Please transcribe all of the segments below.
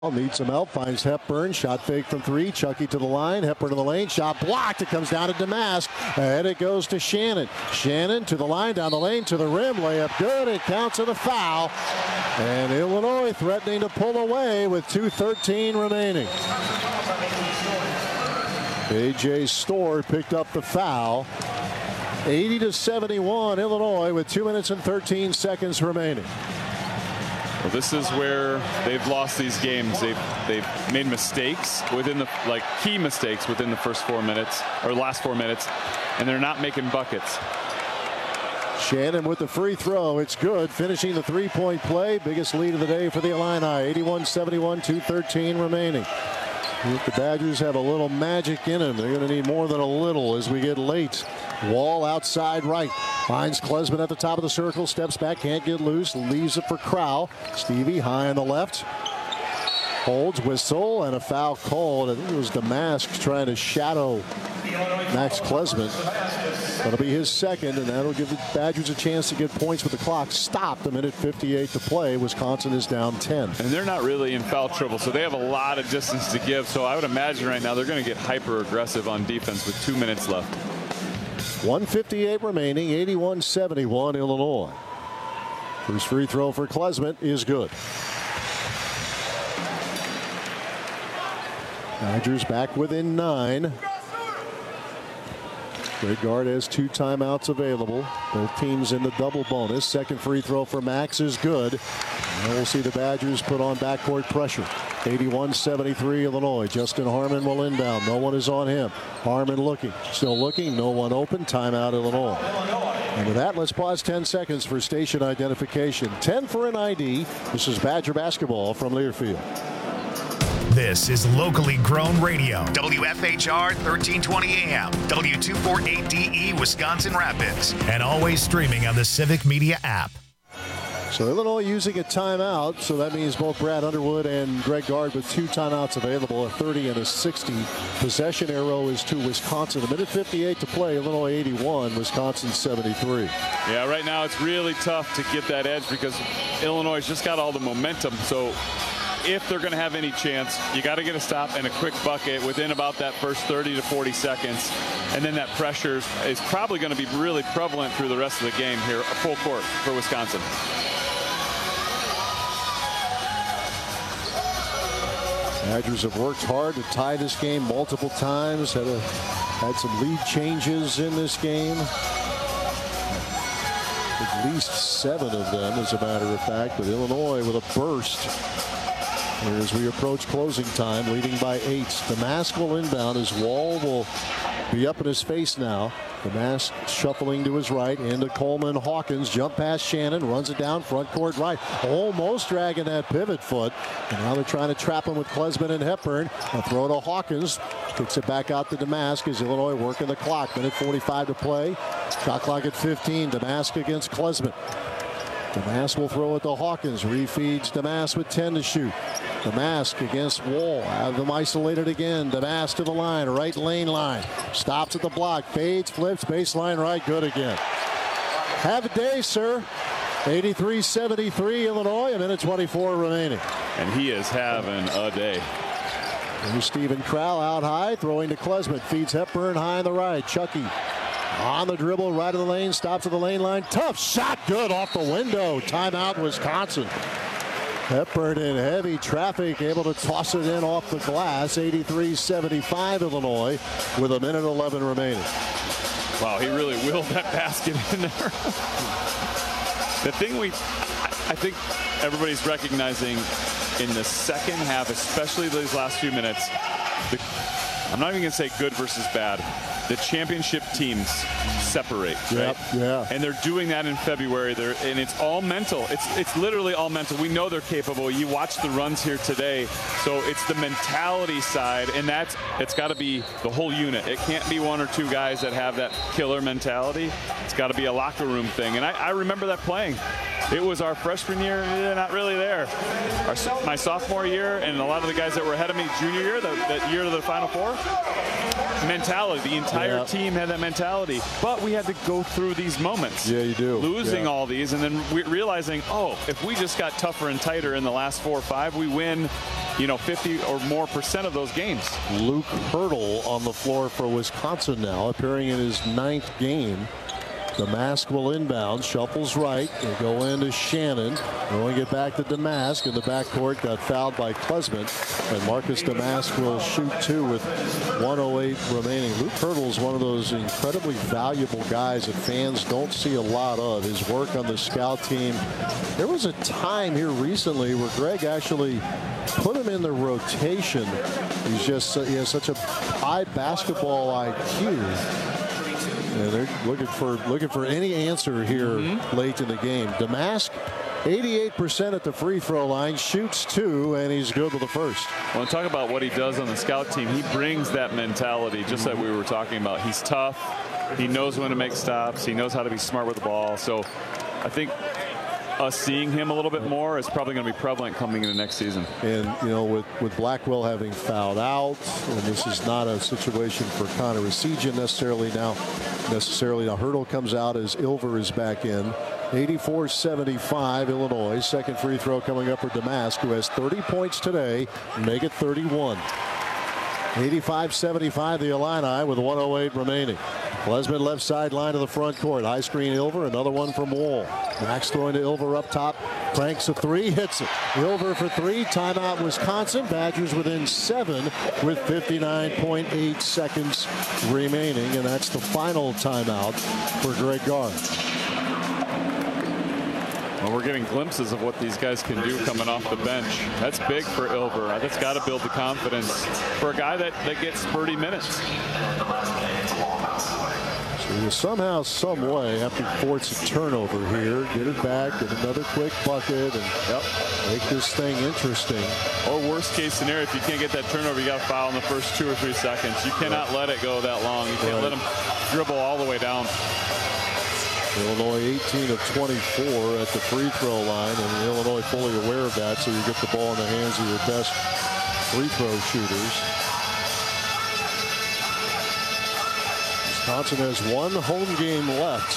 Needs some help, finds Hepburn, shot fake from three, Chucky to the line, Hepburn to the lane, shot blocked, it comes down to Damask, and it goes to Shannon. Shannon to the line, down the lane, to the rim, layup good, it counts as a foul, and Illinois threatening to pull away with 2:13 remaining. A.J. Storr picked up the foul. 80-71, Illinois with 2 minutes and 13 seconds remaining. Well, this is where they've lost these games. They've made mistakes within the key mistakes within the first 4 minutes or last 4 minutes, and they're not making buckets. Shannon with the free throw. It's good. Finishing the three-point play. Biggest lead of the day for the Illini. 81-71, 2:13 remaining. If the Badgers have a little magic in them, they're going to need more than a little as we get late. Wall outside right. Finds Klesman at the top of the circle. Steps back. Can't get loose. Leaves it for Crow. Stevie high on the left. Holds, whistle, and a foul called. I think it was Damask trying to shadow Max Klesman. That'll be his second, and that'll give the Badgers a chance to get points with the clock stopped. A minute 58 to play. Wisconsin is down 10. And they're not really in foul trouble, so they have a lot of distance to give. So I would imagine right now they're going to get hyper aggressive on defense with 2 minutes left. 1:58 remaining. 81-71 Illinois. First free throw for Klesman is good. Badgers back within 9. Greg Gard has 2 timeouts available. Both teams in the double bonus. Second free throw for Max is good. And we'll see the Badgers put on backcourt pressure. 81-73 Illinois. Justin Harmon will inbound. No one is on him. Harmon looking. Still looking. No one open. Timeout Illinois. And with that, let's pause 10 seconds for station identification. 10 for an ID. This is Badger basketball from Learfield. This is locally grown radio. WFHR 1320 AM, W248DE Wisconsin Rapids, and always streaming on the Civic Media app. So Illinois using a timeout, so that means both Brad Underwood and Greg Gard with 2 timeouts available, a 30 and a 60. Possession arrow is to Wisconsin. A minute 58 to play. Illinois 81, Wisconsin 73. Yeah, right now it's really tough to get that edge because Illinois has just got all the momentum. So if they're going to have any chance, you got to get a stop and a quick bucket within about that first 30 to 40 seconds. And then that pressure is probably going to be really prevalent through the rest of the game here, full court for Wisconsin. Badgers have worked hard to tie this game multiple times. Had some lead changes in this game. At least 7 of them, as a matter of fact. But Illinois with a burst here as we approach closing time, leading by 8. Damask will inbound as Wall will be up in his face now. Damask shuffling to his right into Coleman. Hawkins jump past Shannon, runs it down front court right, almost dragging that pivot foot, and now they're trying to trap him with Klesman and Hepburn. A throw to Hawkins, kicks it back out to Damask as Illinois working the clock. Minute 45 to play, shot clock at 15. Damask against Klesman. Damask will throw it to Hawkins, refeeds Damask with 10 to shoot. Damask against Wall, have them isolated again. Damask to the line, right lane line, stops at the block, fades, flips, baseline right, good again. Have a day, sir. 83-73 Illinois, a minute 24 remaining. And he is having a day. Here's Stephen Crow out high, throwing to Klesman, feeds Hepburn high on the right. Chucky on the dribble, right of the lane, stops at the lane line. Tough shot, good off the window. Timeout, Wisconsin. Hepburn in heavy traffic, able to toss it in off the glass. 83-75 Illinois with a minute 11 remaining. Wow, he really willed that basket in there. The thing I think everybody's recognizing in the second half, especially these last few minutes, I'm not even going to say good versus bad. The championship teams separate, right? Yeah. And they're doing that in February. And it's all mental. It's literally all mental. We know they're capable. You watch the runs here today. So it's the mentality side, and it's got to be the whole unit. It can't be 1 or 2 guys that have that killer mentality. It's got to be a locker room thing. And I remember that playing. It was our freshman year, not really there. My sophomore year, and a lot of the guys that were ahead of me junior year, that year to the Final Four, mentality. The entire team had that mentality. But we had to go through these moments. Yeah, you do. Losing all these, and then realizing, if we just got tougher and tighter in the last 4 or 5, we win 50 or more % of those games. Luke Hurdle on the floor for Wisconsin now, appearing in his 9th game. Damask will inbound, shuffles right. They go into Shannon. Going it back to Damask in the backcourt. Got fouled by Klesman. And Marcus Damask will shoot 2 with 1:08 remaining. Luke Hurdle is one of those incredibly valuable guys that fans don't see a lot of. His work on the scout team. There was a time here recently where Greg actually put him in the rotation. He has such a high basketball IQ. Yeah, they're looking for any answer here late in the game. Damask, 88% at the free throw line, shoots 2, and he's good with the first. Well, talk about what he does on the scout team. He brings that mentality, just like we were talking about. He's tough. He knows when to make stops. He knows how to be smart with the ball. So I think us seeing him a little bit more is probably going to be prevalent coming into next season. And with Blackwell having fouled out, and this is not a situation for Connor Essegian necessarily now. Hurdle comes out as Ilver is back in. 84-75 Illinois. Second free throw coming up for Damask, who has 30 points today. Make it 31. 85-75 the Illini with 1:08 remaining. Klesman left sideline to the front court. High screen Ilver, another one from Wall. Max throwing to Ilver up top. Cranks a 3, hits it. Ilver for 3. Timeout Wisconsin. Badgers within 7 with 59.8 seconds remaining. And that's the final timeout for Greg Gard. Well, we're getting glimpses of what these guys can do coming off the bench. That's big for Ilver. That's got to build the confidence for a guy that gets 30 minutes. So somehow, some way, have to force a turnover here, get it back, get another quick bucket, and make this thing interesting. Or worst case scenario, if you can't get that turnover, you got to foul in the first 2 or 3 seconds. You cannot let it go that long. You can't let them dribble all the way down. Illinois 18 of 24 at the free throw line, and Illinois fully aware of that, so you get the ball in the hands of your best free throw shooters. Wisconsin has one home game left,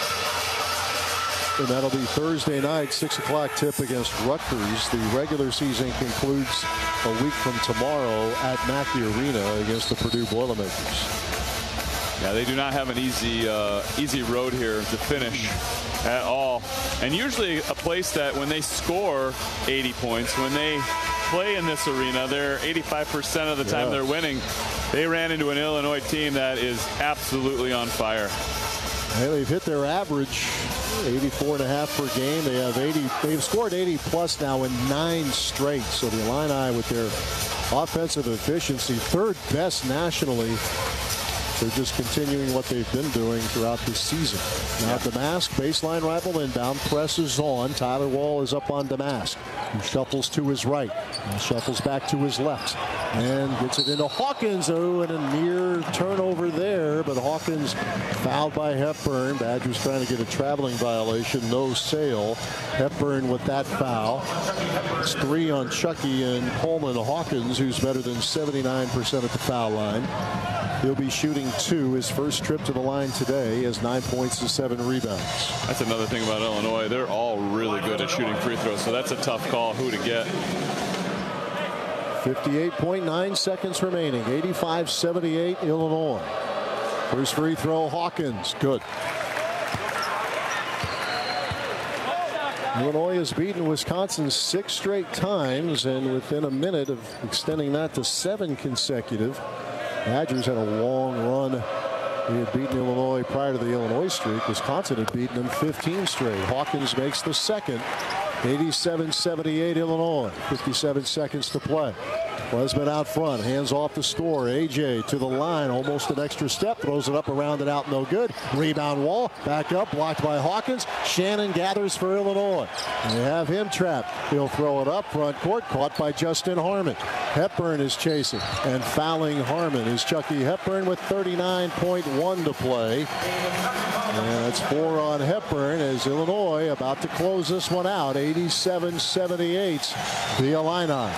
and that'll be Thursday night, 6 o'clock tip against Rutgers. The regular season concludes a week from tomorrow at Mackey Arena against the Purdue Boilermakers. Yeah, they do not have an easy road here to finish at all. And usually a place that when they score 80 points, when they play in this arena, they're 85% of the time they're winning. They ran into an Illinois team that is absolutely on fire. Well, they've hit their average, 84.5 per game. They have 80. They've scored 80 plus now in 9 straight. So the Illini, with their offensive efficiency, 3rd best nationally. They're just continuing what they've been doing throughout this season. Now Damask, baseline rival inbound, presses on. Tyler Wall is up on Damask. He shuffles to his right. And shuffles back to his left. And gets it into Hawkins. Oh, and a near turnover there. But Hawkins fouled by Hepburn. Badgers trying to get a traveling violation. No sale. Hepburn with that foul. It's 3 on Chucky and Coleman. Hawkins, who's better than 79% at the foul line. He'll be shooting 2. His first trip to the line today has 9 points and 7 rebounds. That's another thing about Illinois. They're all really good at shooting free throws, so that's a tough call who to get. 58.9 seconds remaining. 85-78 Illinois. First free throw, Hawkins. Good. Illinois has beaten Wisconsin 6 straight times, and within a minute of extending that to 7 consecutive. Badgers had a long run. They had beaten Illinois prior to the Illinois streak. Wisconsin had beaten them 15 straight. Hawkins makes the second. 87-78 Illinois. 57 seconds to play. Klesman out front, hands off the score. AJ to the line, almost an extra step, throws it up around and out, no good. Rebound Wall, back up, blocked by Hawkins. Shannon gathers for Illinois. They have him trapped. He'll throw it up front court, caught by Justin Harmon. Hepburn is chasing, and fouling Harmon is Chucky Hepburn with 39.1 to play. And it's 4 on Hepburn as Illinois about to close this one out. 87-78 the Illini.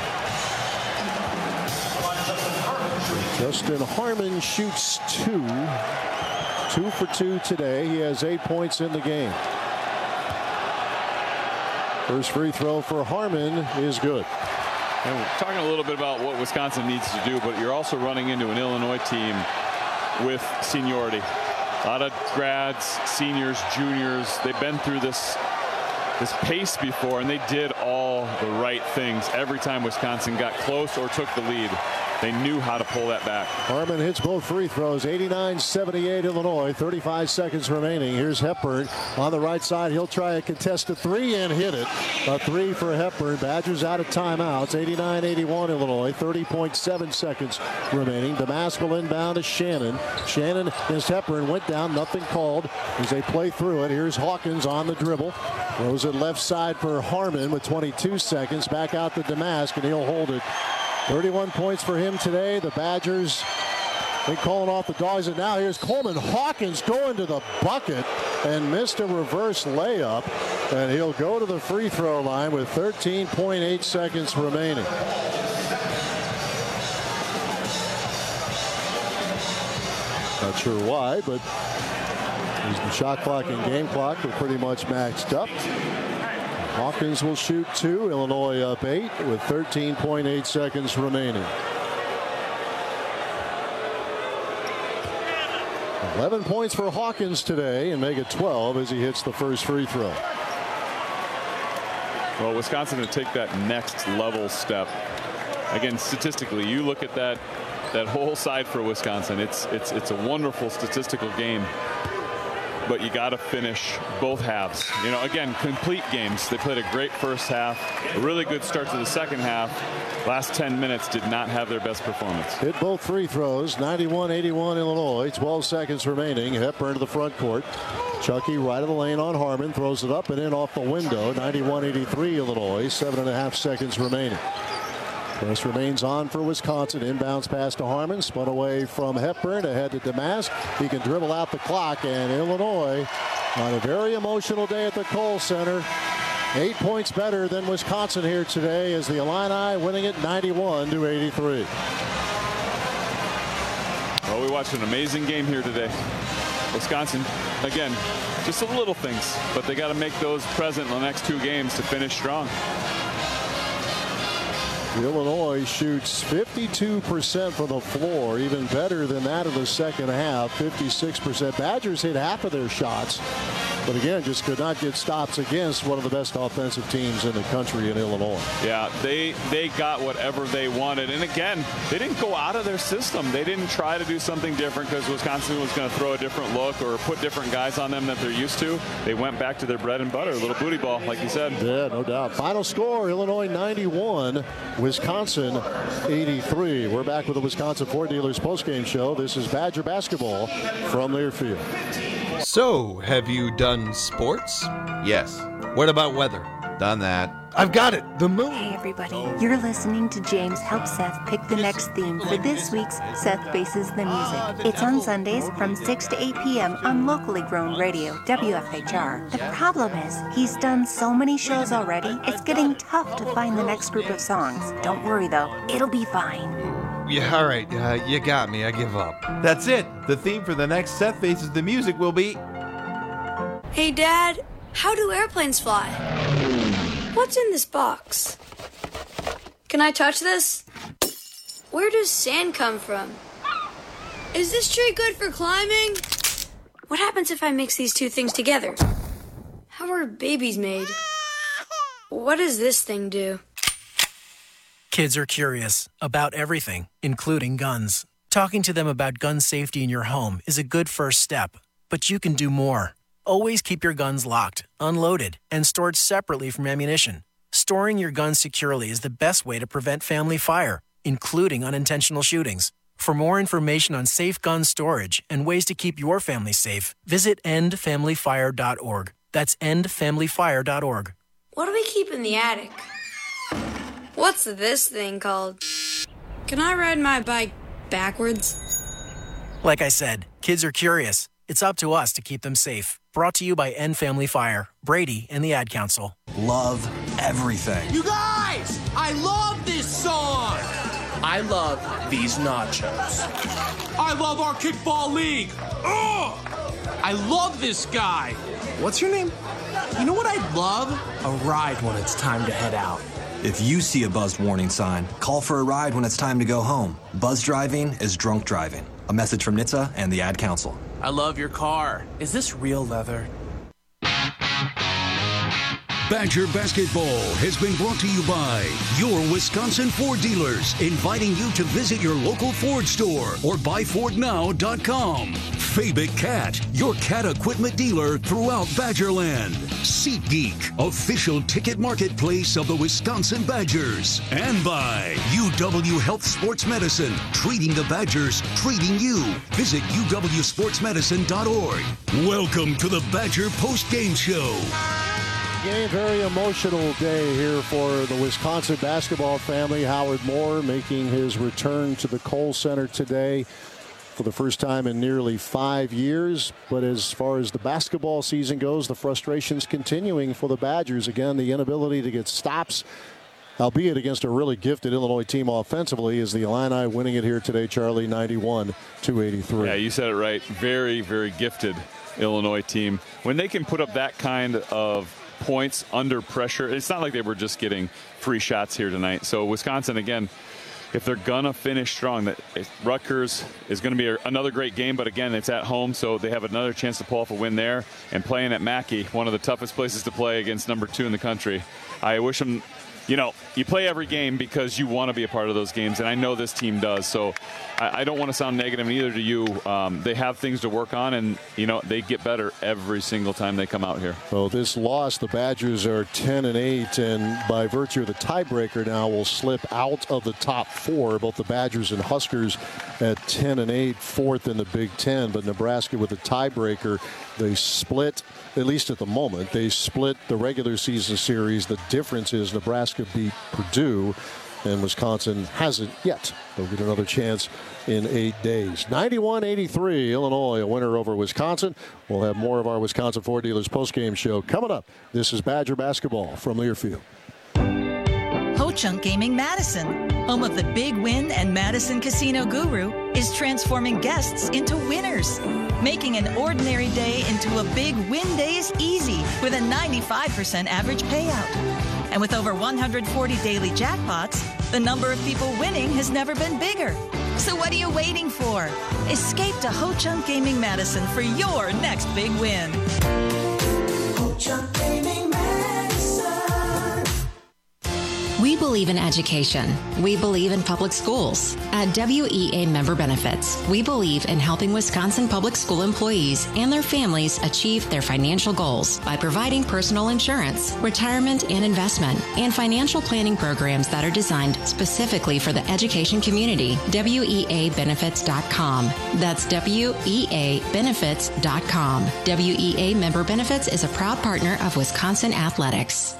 Justin Harmon shoots 2. 2 for 2 today. He has 8 points in the game. First free throw for Harmon is good. And we're talking a little bit about what Wisconsin needs to do, but you're also running into an Illinois team with seniority. A lot of grads, seniors, juniors. They've been through this pace before, and they did all the right things every time Wisconsin got close or took the lead. They knew how to pull that back. Harmon hits both free throws. 89-78 Illinois. 35 seconds remaining. Here's Hepburn on the right side. He'll try a contested three and hit it. A three for Hepburn. Badgers out of timeouts. 89-81 Illinois. 30.7 seconds remaining. Damaskell inbound to Shannon. Shannon against Hepburn. Went down. Nothing called as they play through it. Here's Hawkins on the dribble. Throws it left side for Harmon with 22 seconds. Back out to Damask, and he'll hold it. 31 points for him today. The Badgers, they calling off the dogs. And now here's Coleman Hawkins going to the bucket and missed a reverse layup. And he'll go to the free throw line with 13.8 seconds remaining. Not sure why, but the shot clock and game clock are pretty much matched up. Hawkins will shoot 2. Illinois up 8 with 13.8 seconds remaining. 11 points for Hawkins today and make it 12 as he hits the first free throw. Well, Wisconsin to take that next level step. Again, statistically, you look at that whole side for Wisconsin. It's a wonderful statistical game. But you got to finish both halves. You know, again, complete games. They played a great first half, a really good start to the second half. Last 10 minutes did not have their best performance. Hit both free throws. 91-81 Illinois. 12 seconds remaining. Hepburn to the front court. Chucky right of the lane on Harmon. Throws it up and in off the window. 91-83 Illinois. 7.5 seconds remaining. Press remains on for Wisconsin. Inbounds pass to Harmon. Spun away from Hepburn. Ahead to Damask. He can dribble out the clock. And Illinois on a very emotional day at the Kohl Center. 8 points better than Wisconsin here today as the Illini winning it 91-83. Well, we watched an amazing game here today. Wisconsin, again, just the little things, but they got to make those present in the next 2 games to finish strong. Illinois shoots 52% from the floor, even better than that of the second half, 56%. Badgers hit half of their shots, but again, just could not get stops against one of the best offensive teams in the country in Illinois. Yeah, they got whatever they wanted. And again, they didn't go out of their system. They didn't try to do something different because Wisconsin was going to throw a different look or put different guys on them that they're used to. They went back to their bread and butter, a little booty ball, like you said. Yeah, no doubt. Final score, Illinois 91, Wisconsin 83. We're back with the Wisconsin Ford Dealers postgame show. This is Badger basketball from Learfield. So, have you done sports? Yes. What about weather? Done that. I've got it. The moon. Hey, everybody. You're listening to James help Seth pick the next theme for this week's Seth Faces the Music. It's on Sundays from 6 to 8 p.m. on locally grown radio, WFHR. The problem is, he's done so many shows already, it's getting tough to find the next group of songs. Don't worry, though. It'll be fine. Yeah, all right. You got me. I give up. That's it. The theme for the next Seth Faces the Music will be... Hey, Dad, how do airplanes fly? What's in this box? Can I touch this? Where does sand come from? Is this tree good for climbing? What happens if I mix these two things together? How are babies made? What does this thing do? Kids are curious about everything, including guns. Talking to them about gun safety in your home is a good first step, but you can do more. Always keep your guns locked, unloaded, and stored separately from ammunition. Storing your guns securely is the best way to prevent family fire, including unintentional shootings. For more information on safe gun storage and ways to keep your family safe, visit endfamilyfire.org. That's endfamilyfire.org. What do we keep in the attic? What's this thing called? Can I ride my bike backwards? Like I said, kids are curious. It's up to us to keep them safe. Brought to you by End Family Fire, Brady, and the Ad Council. Love everything. You guys, I love this song. I love these nachos. I love our kickball league. Ugh! I love this guy. What's your name? You know what I'd love? A ride when it's time to head out. If you see a buzzed warning sign, call for a ride when it's time to go home. Buzz driving is drunk driving. A message from NHTSA and the Ad Council. I love your car. Is this real leather? Badger Basketball has been brought to you by your Wisconsin Ford dealers, inviting you to visit your local Ford store or buyfordnow.com. Fabic Cat, your cat equipment dealer throughout Badgerland. SeatGeek, official ticket marketplace of the Wisconsin Badgers. And by UW Health Sports Medicine, treating the Badgers, treating you. Visit uwsportsmedicine.org. Welcome to the Badger Post-Game Show. Game, very emotional day here for the Wisconsin basketball family. Howard Moore making his return to the Kohl Center today for the first time in nearly 5 years. But as far as the basketball season goes, the frustration's continuing for the Badgers. Again, the inability to get stops, albeit against a really gifted Illinois team offensively, is the Illini winning it here today, Charlie, 91-83. Yeah, you said it right. Very, very gifted Illinois team. When they can put up that kind of points under pressure, it's not like they were just getting free shots here tonight. So Wisconsin, again, if they're gonna finish strong, that Rutgers is going to be another great game, but again, it's at home, so they have another chance to pull off a win there. And playing at Mackey, one of the toughest places to play against number 2 in the country. I wish them, you play every game because you want to be a part of those games, and I know this team does. So I don't want to sound negative, neither do you. They have things to work on, and, they get better every single time they come out here. So this loss, the Badgers are 10-8, and by virtue of the tiebreaker now will slip out of the top 4. Both the Badgers and Huskers at 10-8, 4th in the Big Ten. But Nebraska with the tiebreaker, they split, at least at the moment, they split the regular season series. The difference is Nebraska beat Purdue, and Wisconsin hasn't yet. They'll get another chance in 8 days. 91-83, Illinois, a winner over Wisconsin. We'll have more of our Wisconsin Ford Dealers postgame show coming up. This is Badger Basketball from Learfield. Ho-Chunk Gaming Madison, home of the Big Win and Madison Casino Guru, is transforming guests into winners, making an ordinary day into a big win days easy with a 95% average payout. And with over 140 daily jackpots, the number of people winning has never been bigger. So what are you waiting for? Escape to Ho-Chunk Gaming Madison for your next big win. Ho-Chunk Gaming Madison. We believe in education. We believe in public schools. At WEA Member Benefits, we believe in helping Wisconsin public school employees and their families achieve their financial goals by providing personal insurance, retirement and investment, and financial planning programs that are designed specifically for the education community. WEAbenefits.com. That's WEAbenefits.com. WEA Member Benefits is a proud partner of Wisconsin Athletics.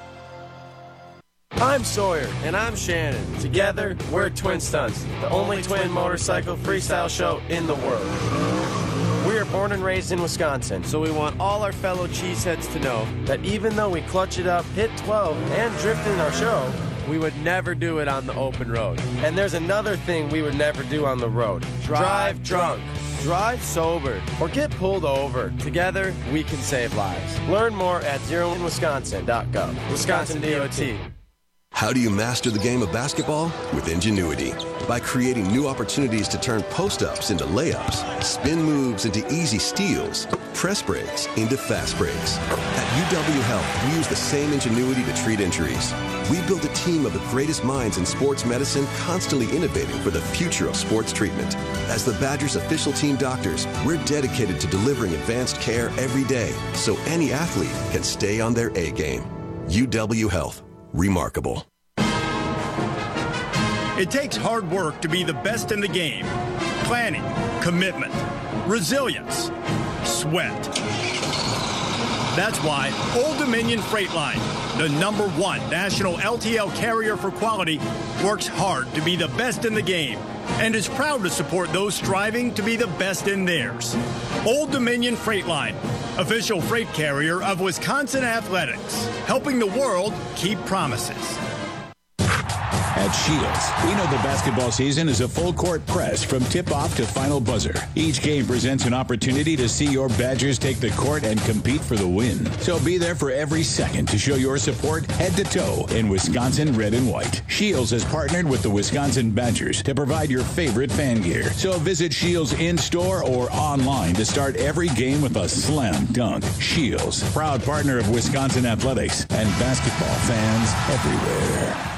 I'm Sawyer. And I'm Shannon. Together, we're Twin Stunts, the only twin motorcycle freestyle show in the world. We are born and raised in Wisconsin, so we want all our fellow cheeseheads to know that even though we clutch it up, hit 12, and drift in our show, we would never do it on the open road. And there's another thing we would never do on the road. Drive drunk. Drive sober or get pulled over. Together, we can save lives. Learn more at zeroinwisconsin.gov. Wisconsin DOT. How do you master the game of basketball? With Ingenuity. By creating new opportunities to turn post-ups into layups, spin moves into easy steals, press breaks into fast breaks. At UW Health, we use the same ingenuity to treat injuries. We build a team of the greatest minds in sports medicine, constantly innovating for the future of sports treatment. As the Badgers' official team doctors, we're dedicated to delivering advanced care every day so any athlete can stay on their A game. UW Health. Remarkable. It takes hard work to be the best in the game. Planning, commitment, resilience, sweat. That's why Old Dominion Freight Line, the #1 national LTL carrier for quality, works hard to be the best in the game and is proud to support those striving to be the best in theirs. Old Dominion Freight Line, official freight carrier of Wisconsin Athletics, helping the world keep promises. At Shields, we know the basketball season is a full-court press from tip-off to final buzzer. Each game presents an opportunity to see your Badgers take the court and compete for the win. So be there for every second to show your support head to toe in Wisconsin red and white. Shields has partnered with the Wisconsin Badgers to provide your favorite fan gear. So visit Shields in-store or online to start every game with a slam dunk. Shields, proud partner of Wisconsin athletics and basketball fans everywhere.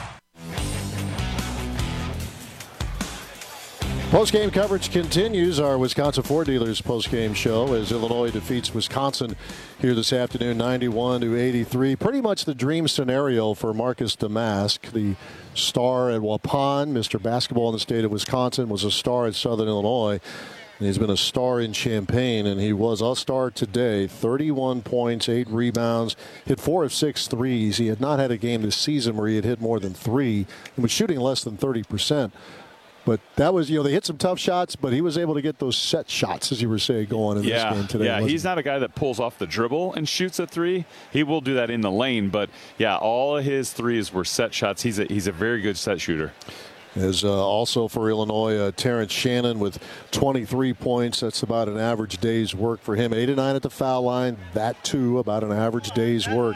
Post-game coverage continues. Our Wisconsin Ford Dealers post-game show as Illinois defeats Wisconsin here this afternoon, 91-83. Pretty much the dream scenario for Marcus Domask, the star at Waupun, Mr. Basketball in the state of Wisconsin, was a star at Southern Illinois. And he's been a star in Champaign, and he was a star today. 31 points, 8 rebounds, hit 4 of 6 threes. He had not had a game this season where he had hit more than 3 and was shooting less than 30%. But that was, they hit some tough shots, but he was able to get those set shots, as you were saying, going in this game today. Yeah, he's not a guy that pulls off the dribble and shoots a 3. He will do that in the lane, but, yeah, all of his 3s were set shots. He's a very good set shooter. As also for Illinois, Terrence Shannon with 23 points. That's about an average day's work for him. 8 of 9 at the foul line. That, too, about an average day's work.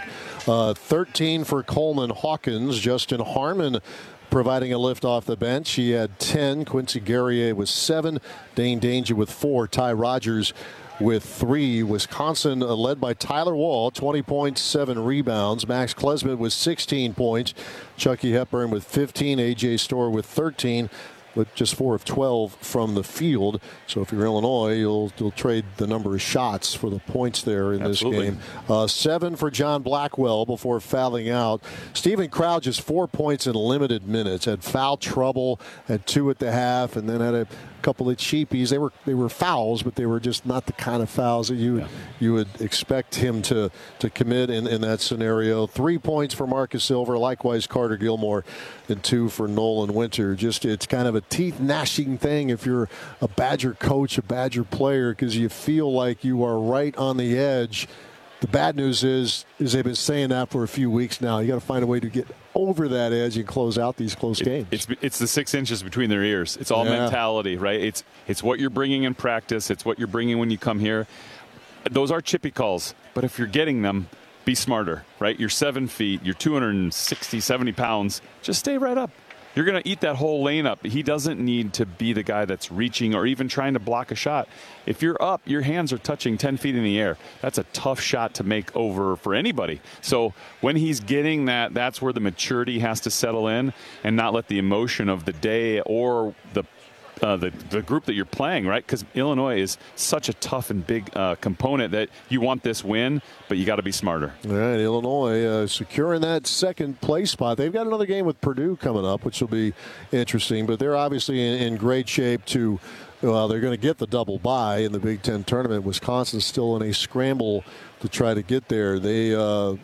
13 for Coleman Hawkins. Justin Harmon providing a lift off the bench. He had 10. Quincy Guerrier with 7. Dane Danger with 4. Ty Rogers with 3. Wisconsin led by Tyler Wall, 20 points, 7 rebounds. Max Klesmit with 16 points. Chucky Hepburn with 15. A.J. Storr with 13. But just 4 of 12 from the field. So if you're Illinois, you'll trade the number of shots for the points there in this game. 7 for John Blackwell before fouling out. Stephen Crouch just 4 points in limited minutes. Had foul trouble, had 2 at the half, and then had a couple of cheapies. They were fouls, but they were just not the kind of fouls that you would expect him to commit in that scenario. 3 points for Marcus Silver, likewise Carter Gilmore, and 2 for Nolan Winter. Just it's kind of a teeth gnashing thing if you're a Badger coach, a Badger player, because you feel like you are right on the edge. The bad news is they've been saying that for a few weeks now. You got to find a way to get over that edge and close out these close games. It's the 6 inches between their ears. It's all mentality, right? It's what you're bringing in practice. It's what you're bringing when you come here. Those are chippy calls, but if you're getting them, be smarter, right? You're 7 feet. You're 260, 70 pounds. Just stay right up. You're going to eat that whole lane up. He doesn't need to be the guy that's reaching or even trying to block a shot. If you're up, your hands are touching 10 feet in the air. That's a tough shot to make over for anybody. So when he's getting that, that's where the maturity has to settle in and not let the emotion of the day or the group that you're playing, right? Because Illinois is such a tough and big component that you want this win, but you got to be smarter. All right, Illinois securing that second place spot. They've got another game with Purdue coming up, which will be interesting, but they're obviously in great shape to, well, they're going to get the double bye in the Big Ten tournament. Wisconsin's still in a scramble to try to get there. They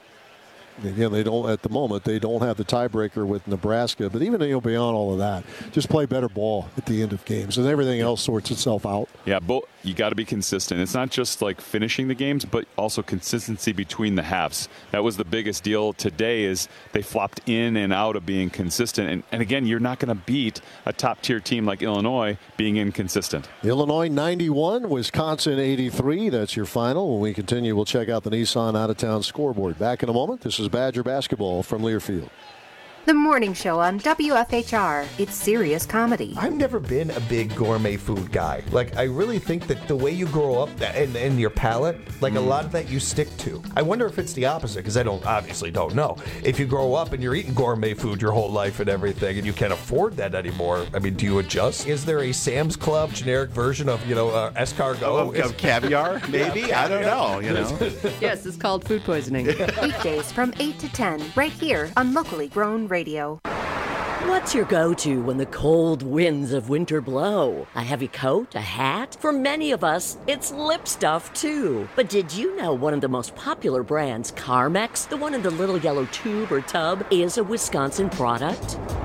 don't at the moment. They don't have the tiebreaker with Nebraska. But even beyond all of that, just play better ball at the end of games, and everything else sorts itself out. Yeah, but you got to be consistent. It's not just like finishing the games, but also consistency between the halves. That was the biggest deal today. Is they flopped in and out of being consistent. And again, you're not going to beat a top-tier team like Illinois being inconsistent. Illinois 91, Wisconsin 83. That's your final. When we continue, we'll check out the Nissan out-of-town scoreboard. Back in a moment. This is Badger basketball from Learfield. The morning show on WFHR. It's serious comedy. I've never been a big gourmet food guy. I really think that the way you grow up and your palate, a lot of that you stick to. I wonder if it's the opposite, because I obviously don't know. If you grow up and you're eating gourmet food your whole life and everything, and you can't afford that anymore, do you adjust? Is there a Sam's Club generic version of, escargot? Of caviar, maybe? I don't know, Yes, it's called food poisoning. Weekdays from 8 to 10, right here on Locally Grown Radio. What's your go-to when the cold winds of winter blow? A heavy coat, a hat? For many of us, it's lip stuff too. But did you know one of the most popular brands, Carmex, the one in the little yellow tube or tub, is a Wisconsin product?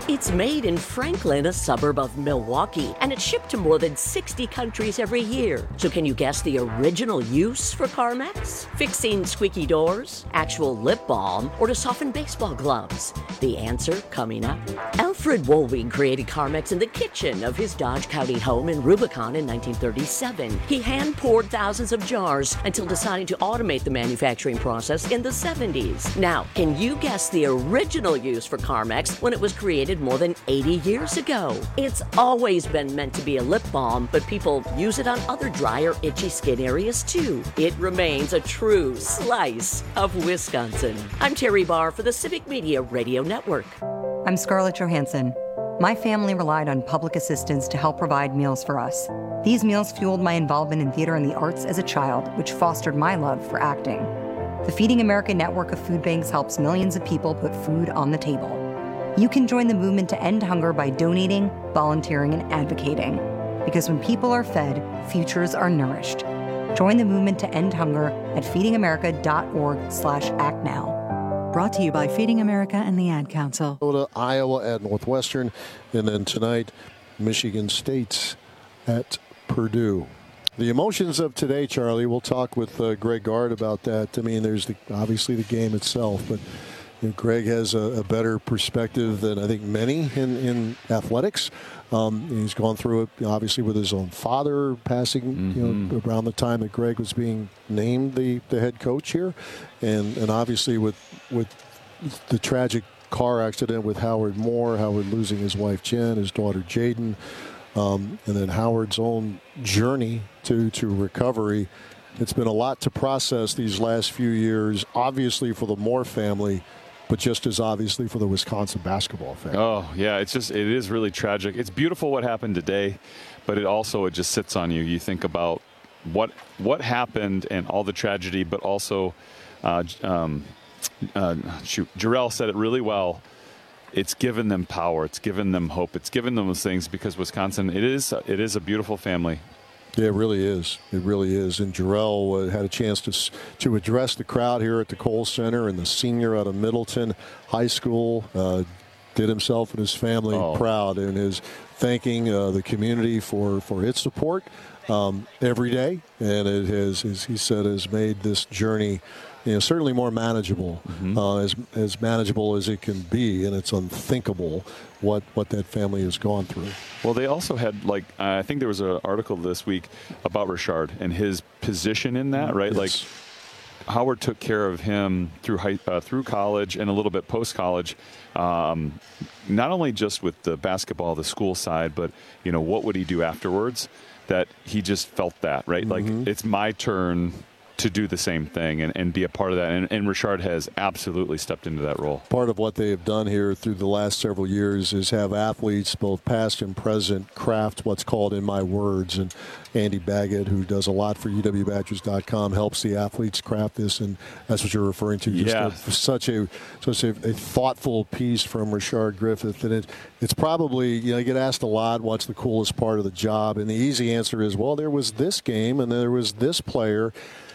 It's made in Franklin, a suburb of Milwaukee, and it's shipped to more than 60 countries every year. So can you guess the original use for Carmex? Fixing squeaky doors, actual lip balm, or to soften baseball gloves? The answer coming up. Alfred Woolwig created Carmex in the kitchen of his Dodge County home in Rubicon in 1937. He hand-poured thousands of jars until deciding to automate the manufacturing process in the 70s. Now, can you guess the original use for Carmex when it was created more than 80 years ago? It's always been meant to be a lip balm, but people use it on other dry or itchy skin areas too. It remains a true slice of Wisconsin. I'm Terry Barr for the Civic Media Radio Network. I'm Scarlett Johansson. My family relied on public assistance to help provide meals for us. These meals fueled my involvement in theater and the arts as a child, which fostered my love for acting. The Feeding America network of food banks helps millions of people put food on the table. You can join the movement to end hunger by donating, volunteering, and advocating. Because when people are fed, futures are nourished. Join the movement to end hunger at feedingamerica.org/actnow. Brought to you by Feeding America and the Ad Council. Iowa at Northwestern, and then tonight, Michigan State at Purdue. The emotions of today, Charlie, we'll talk with Greg Gard about that. I mean, there's obviously the game itself, but Greg has a better perspective than I think many in athletics. He's gone through it, obviously, with his own father passing, around the time that Greg was being named the head coach here, and obviously with the tragic car accident with Howard Moore, Howard losing his wife Jen, his daughter Jaden, and then Howard's own journey to recovery. It's been a lot to process these last few years, obviously for the Moore family, but just as obviously for the Wisconsin basketball family. Oh, yeah, it is really tragic. It's beautiful what happened today, but it just sits on you. You think about what happened and all the tragedy, but also, Jarrell said it really well. It's given them power. It's given them hope. It's given them those things because Wisconsin, it is a beautiful family. Yeah, it really is. It really is. And Jarrell had a chance to address the crowd here at the Kohl Center, and the senior out of Middleton High School did himself and his family proud, and is thanking the community for its support every day. And it has, as he said, has made this journey certainly more manageable, as manageable as it can be, and it's unthinkable what that family has gone through. Well, they also had, I think there was an article this week about Richard and his position in that, right? Yes. Like, Howard took care of him through college and a little bit post-college, not only just with the basketball, the school side, but, what would he do afterwards? That he just felt that, right? Like, it's my turn to do the same thing and be a part of that. And Richard has absolutely stepped into that role. Part of what they have done here through the last several years is have athletes, both past and present, craft what's called In My Words. And Andy Baggett, who does a lot for UWBadgers.com, helps the athletes craft this. And that's what you're referring to. Just such a thoughtful piece from Richard Griffith. And it's probably, you get asked a lot, what's the coolest part of the job? And the easy answer is, well, there was this game and there was this player.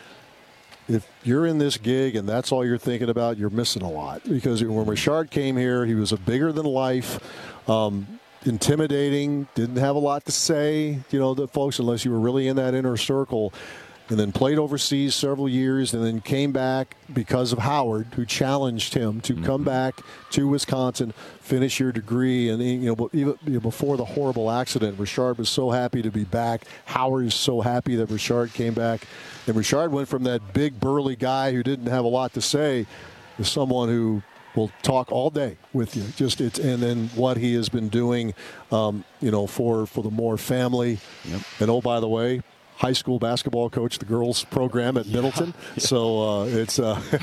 If you're in this gig and that's all you're thinking about, you're missing a lot. Because when Richard came here, he was a bigger than life, intimidating, didn't have a lot to say, the folks, unless you were really in that inner circle. And then played overseas several years, and then came back because of Howard, who challenged him to come back to Wisconsin, finish your degree. And even before the horrible accident, Richard was so happy to be back. Howard is so happy that Richard came back. And Richard went from that big burly guy who didn't have a lot to say to someone who will talk all day with you. And then what he has been doing, for the Moore family. Yep. And oh, by the way, high school basketball coach, the girls program at Middleton. Yeah. So he's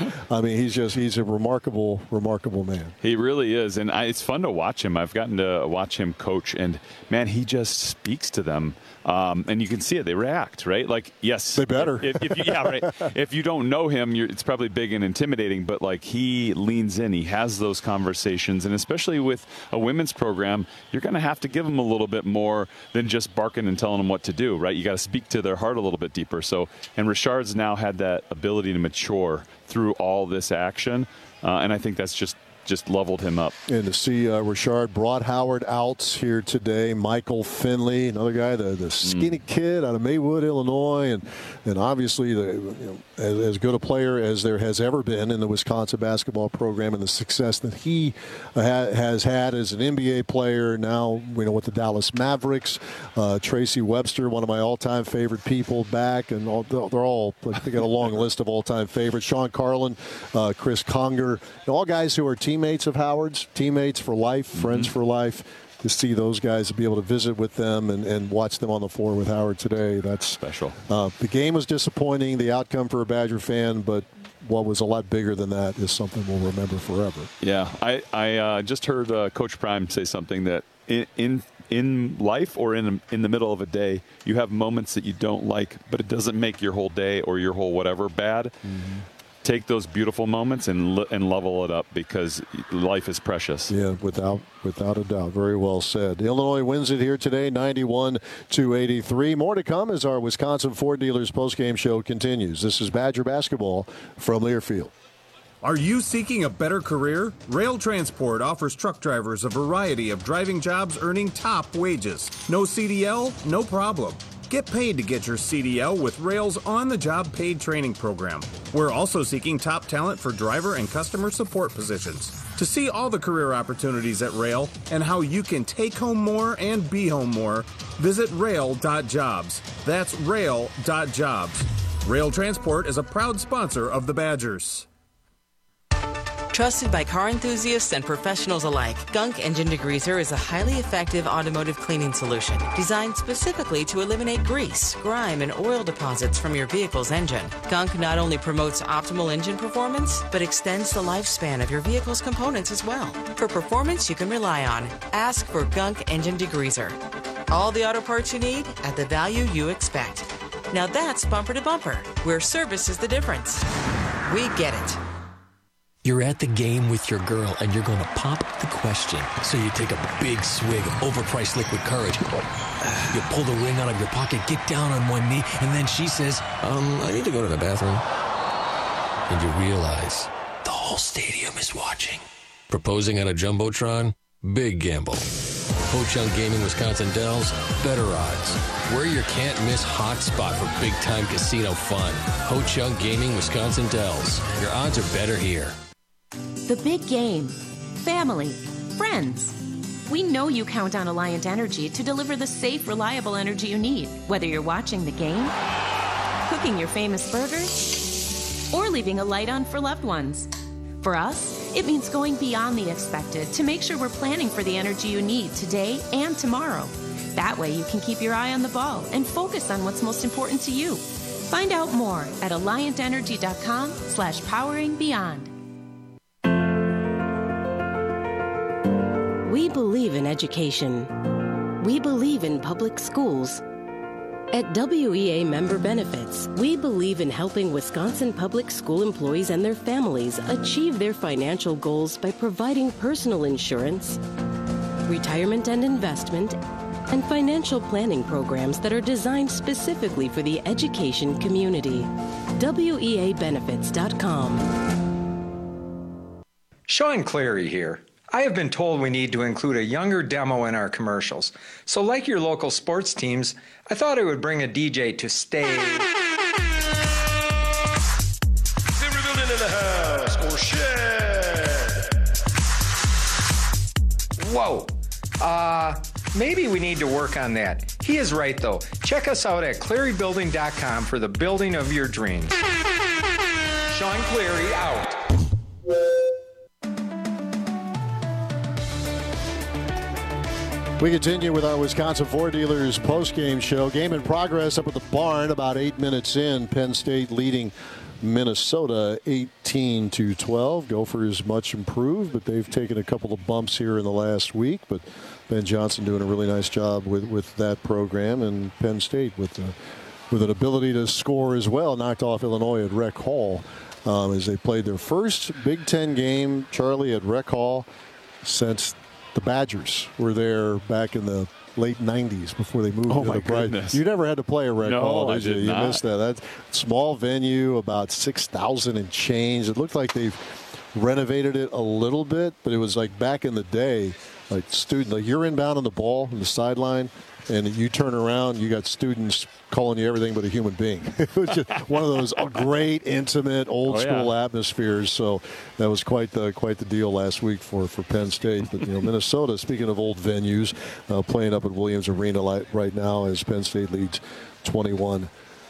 a remarkable man. He really is. And it's fun to watch him. I've gotten to watch him coach, and man, he just speaks to them. And you can see it. They react, right? Like, yes. They better. If you don't know him, it's probably big and intimidating, but he leans in. He has those conversations. And especially with a women's program, you're going to have to give them a little bit more than just barking and telling them what to do, right? You got to speak to their heart a little bit deeper. And Richard's now had that ability to mature through all this action. And I think that's just just leveled him up. And to see Rashard Broadhoward out here today, Michael Finley, another guy, the skinny kid out of Maywood, Illinois, and obviously as good a player as there has ever been in the Wisconsin basketball program, and the success that he has had as an NBA player. Now with the Dallas Mavericks, Tracy Webster, one of my all-time favorite people back, and they got a long list of all-time favorites. Sean Carlin, Chris Conger, all guys who are teammates of Howard's, teammates for life, friends for life. To see those guys, to be able to visit with them and watch them on the floor with Howard today, that's special. The game was disappointing, the outcome for a Badger fan, but what was a lot bigger than that is something we'll remember forever. Yeah, I just heard Coach Prime say something that in life or in the middle of a day, you have moments that you don't like, but it doesn't make your whole day or your whole whatever bad. Mm-hmm. Take those beautiful moments and level it up, because life is precious. Yeah, without a doubt. Very well said. Illinois wins it here today, 91-83. More to come as our Wisconsin Ford Dealers postgame show continues. This is Badger basketball from Learfield. Are you seeking a better career? Rail Transport offers truck drivers a variety of driving jobs earning top wages. No CDL? No problem. Get paid to get your CDL with Rail's on-the-job paid training program. We're also seeking top talent for driver and customer support positions. To see all the career opportunities at Rail and how you can take home more and be home more, visit rail.jobs. That's rail.jobs. Rail Transport is a proud sponsor of the Badgers. Trusted by car enthusiasts and professionals alike, Gunk Engine Degreaser is a highly effective automotive cleaning solution designed specifically to eliminate grease, grime, and oil deposits from your vehicle's engine. Gunk not only promotes optimal engine performance, but extends the lifespan of your vehicle's components as well. For performance you can rely on, ask for Gunk Engine Degreaser. All the auto parts you need at the value you expect. Now that's bumper to bumper, where service is the difference. We get it. You're at the game with your girl and you're going to pop the question. So you take a big swig of overpriced liquid courage. You pull the ring out of your pocket, get down on one knee, and then she says, I need to go to the bathroom. And you realize the whole stadium is watching. Proposing on a Jumbotron? Big gamble. Ho-Chunk Gaming Wisconsin Dells, better odds. We're your can't-miss hot spot for big-time casino fun. Ho-Chunk Gaming Wisconsin Dells. Your odds are better here. The big game. Family. Friends. We know you count on Alliant Energy to deliver the safe, reliable energy you need, whether you're watching the game, cooking your famous burgers, or leaving a light on for loved ones. For us, it means going beyond the expected to make sure we're planning for the energy you need today and tomorrow. That way you can keep your eye on the ball and focus on what's most important to you. Find out more at alliantenergy.com/poweringbeyond. We believe in education. We believe in public schools. At WEA Member Benefits, we believe in helping Wisconsin public school employees and their families achieve their financial goals by providing personal insurance, retirement and investment, and financial planning programs that are designed specifically for the education community. WEAbenefits.com. Sean Clary here. I have been told we need to include a younger demo in our commercials. So like your local sports teams, I thought I would bring a DJ to stay. Silver building in the house, or shed. Whoa. Maybe we need to work on that. He is right though. Check us out at clarybuilding.com for the building of your dreams. Sean Clary out. We continue with our Wisconsin Ford Dealers postgame show. Game in progress up at the barn about 8 minutes in. Penn State leading Minnesota 18-12. Gophers much improved, but they've taken a couple of bumps here in the last week. But Ben Johnson doing a really nice job with that program, and Penn State with an ability to score as well. Knocked off Illinois at Rec Hall as they played their first Big Ten game, Charlie, at Rec Hall since the Badgers were there back in the late 90s before they moved to the Bright. You never had to play a Rec Hall, did you? You missed that. That's small venue, about 6,000 and change. It looked like they've renovated it a little bit, but it was like back in the day, like you're inbound on the ball on the sideline, and you turn around, you got students calling you everything but a human being. It was just one of those great, intimate, old-school atmospheres. So that was quite the deal last week for Penn State. But Minnesota, speaking of old venues, playing up at Williams Arena right now as Penn State leads 21-12.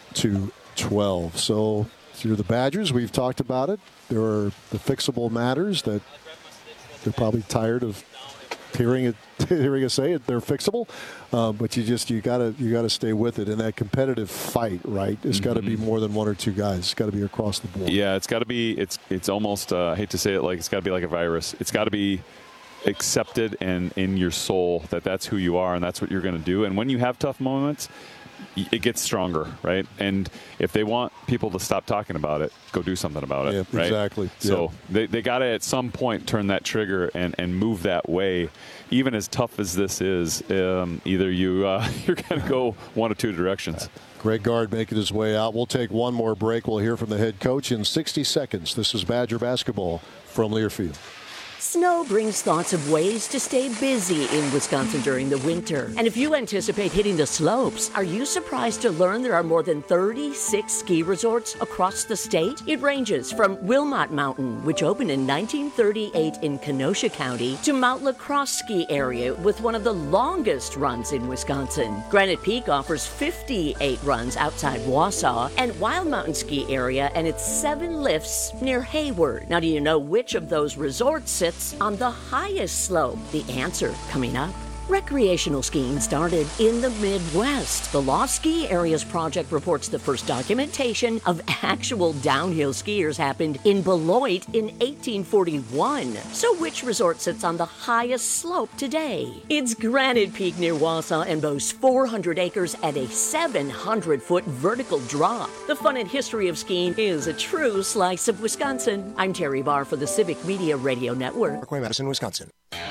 So through the Badgers, we've talked about it. There are the fixable matters that they're probably tired of hearing us say it. They're fixable, but you gotta stay with it in that competitive fight. Right, it's got to be more than one or two guys. It's got to be across the board. Yeah, it's got to be. It's almost. I hate to say it, like it's got to be like a virus. It's got to be accepted and in your soul that that's who you are and that's what you're going to do. And when you have tough moments, it gets stronger, right? And if they want people to stop talking about it, go do something about it, right? Exactly. So they got to, at some point, turn that trigger and move that way. Even as tough as this is, either you're going to go one of two directions. Greg Gard making his way out. We'll take one more break. We'll hear from the head coach in 60 seconds. This is Badger basketball from Learfield. Snow brings thoughts of ways to stay busy in Wisconsin during the winter. And if you anticipate hitting the slopes, are you surprised to learn there are more than 36 ski resorts across the state? It ranges from Wilmot Mountain, which opened in 1938 in Kenosha County, to Mount Lacrosse Ski Area with one of the longest runs in Wisconsin. Granite Peak offers 58 runs outside Wausau, and Wild Mountain Ski Area and its 7 lifts near Hayward. Now, do you know which of those resorts sits on the highest slope? The answer coming up. Recreational skiing started in the Midwest. The Lost Ski Areas Project reports the first documentation of actual downhill skiers happened in Beloit in 1841. So which resort sits on the highest slope today? It's Granite Peak near Wausau and boasts 400 acres and a 700-foot vertical drop. The fun and history of skiing is a true slice of Wisconsin. I'm Terry Barr for the Civic Media Radio Network. Parkway, Madison, Wisconsin.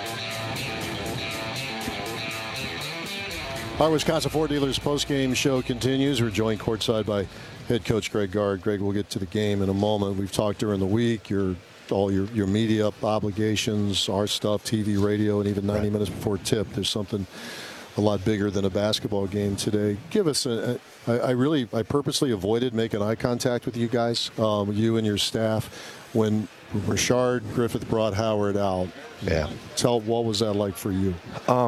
Our Wisconsin Ford Dealers postgame show continues. We're joined courtside by head coach Greg Gard. Greg, we'll get to the game in a moment. We've talked during the week, all your media obligations, our stuff, TV, radio, and even 90 minutes before tip. There's something a lot bigger than a basketball game today. Give us I purposely avoided making eye contact with you guys, you and your staff, when Rashard Griffith brought Howard out. Yeah. What was that like for you?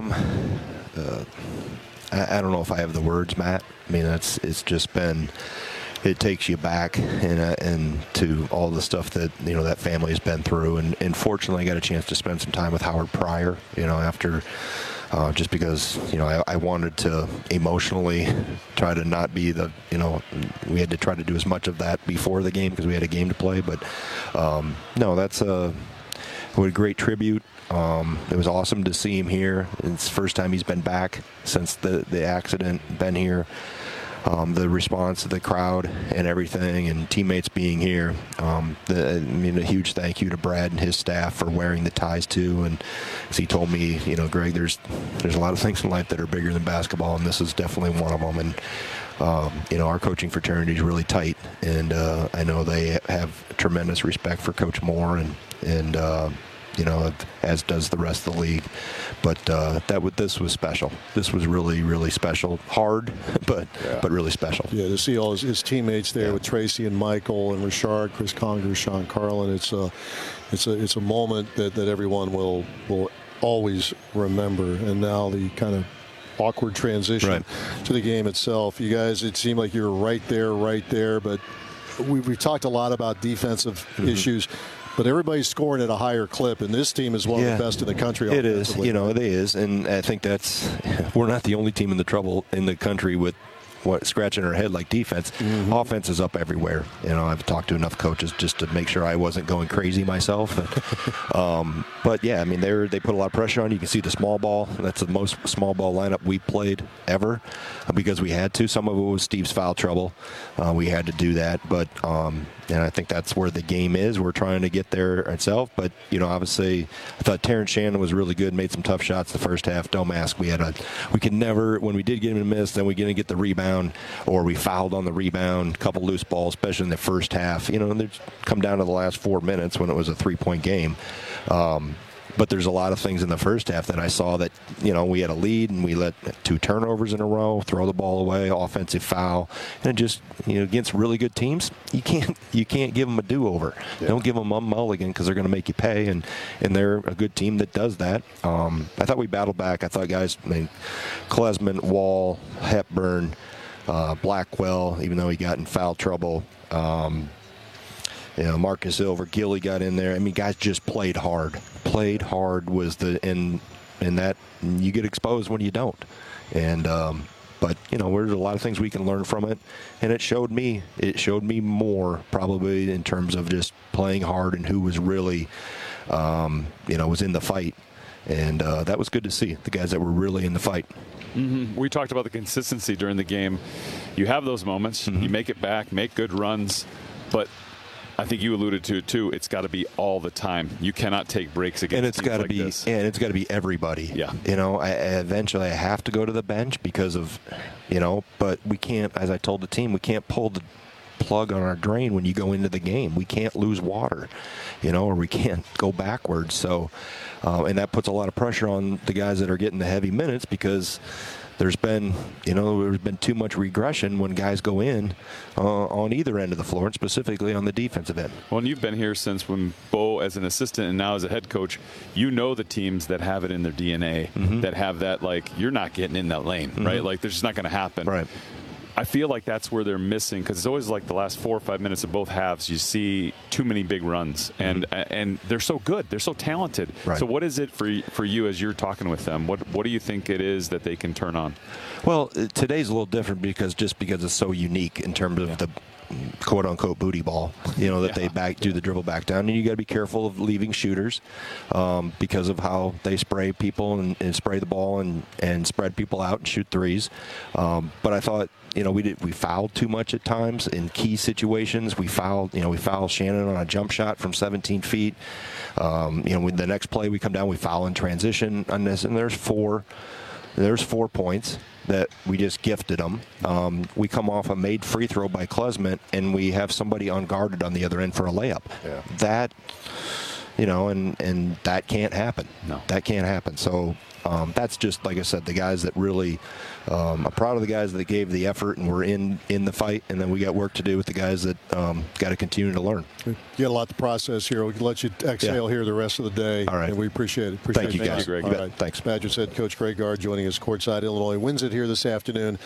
I don't know if I have the words, Matt. I mean, it's just been, it takes you back and to all the stuff that that family has been through, and fortunately I got a chance to spend some time with Howard prior, after. Just because, I wanted to emotionally try to not be we had to try to do as much of that before the game because we had a game to play. But, no, that's a great tribute. It was awesome to see him here. It's the first time he's been back since the accident, been here. The response of the crowd and everything, and teammates being here. A huge thank you to Brad and his staff for wearing the ties too. And as he told me, Greg, there's a lot of things in life that are bigger than basketball, and this is definitely one of them. And our coaching fraternity is really tight, and I know they have tremendous respect for Coach Moore, and as does the rest of the league. But this was special. This was really, really special. Hard, but really special. Yeah, to see all his teammates there with Tracy and Michael and Richard, Chris Conger, Sean Carlin. It's a moment that everyone will always remember. And now the kind of awkward transition to the game itself. You guys, it seemed like you were right there. But we've talked a lot about defensive issues. But everybody's scoring at a higher clip, and this team is one of the best in the country. It is, it is, and I think we're not the only team in the country with scratching our head like defense. Offense is up everywhere. I've talked to enough coaches just to make sure I wasn't going crazy myself. But yeah, I mean, they put a lot of pressure on you. You can see the small ball. That's the most small ball lineup we played ever because we had to. Some of it was Steve's foul trouble. We had to do that, but and I think that's where the game is. We're trying to get there itself, but obviously, I thought Terrence Shannon was really good. Made some tough shots the first half. Domask, we could never, when we did get him to miss, then we didn't get the rebound. rebound, or we fouled on the rebound, a couple loose balls, especially in the first half. And they come down to the last 4 minutes when it was a 3-point game. But there's a lot of things in the first half that I saw that, we had a lead and we let 2 turnovers in a row, throw the ball away, offensive foul. And it just, against really good teams, you can't give them a do-over. Yeah. Don't give them a mulligan because they're going to make you pay, and they're a good team that does that. I thought we battled back. I thought guys, Klesman, Wall, Hepburn, Blackwell, even though he got in foul trouble, Marcus Silver, Gilly got in there. Guys just played hard. Played hard was and that you get exposed when you don't. But there's a lot of things we can learn from it, and it showed me more probably in terms of just playing hard and who was really, was in the fight, and that was good to see the guys that were really in the fight. Mm-hmm. We talked about the consistency during the game. You have those moments, you make it back, make good runs, but I think you alluded to it too. It's got to be all the time. You cannot take breaks against and it's teams got to like be this. And it's got to be everybody. Yeah. Eventually I have to go to the bench because of, but we can't. As I told the team, we can't pull the plug on our drain when you go into the game. We can't lose water, or we can't go backwards. So, and that puts a lot of pressure on the guys that are getting the heavy minutes because there's been too much regression when guys go in on either end of the floor, and specifically on the defensive end. Well, and you've been here since when Bo, as an assistant and now as a head coach, the teams that have it in their DNA, that have that, you're not getting in that lane, right? There's just not going to happen. Right. I feel like that's where they're missing, because it's always the last 4 or 5 minutes of both halves, you see too many big runs, and they're so good, they're so talented. Right. So what is it for you as you're talking with them? What do you think it is that they can turn on? Well, today's a little different because it's so unique in terms of the quote-unquote booty ball, that they do the dribble back down, and you got to be careful of leaving shooters because of how they spray people and spray the ball and spread people out and shoot threes. But I thought, we fouled too much at times in key situations. We fouled Shannon on a jump shot from 17 feet. With the next play we come down, we foul in transition on this, and there's 4 points that we just gifted them. We come off a made free throw by Klesman, and we have somebody unguarded on the other end for a layup. Yeah. That, and that can't happen. No. That can't happen. So that's just, like I said, the guys that really, I'm proud of the guys that gave the effort and were in the fight, and then we got work to do with the guys that got to continue to learn. You got a lot to process here. We can let you exhale here the rest of the day. All right. And we appreciate it. Thank you, guys. Greg. All right. Thanks. Badgers head coach Greg Gard joining us courtside. Illinois wins it here this afternoon,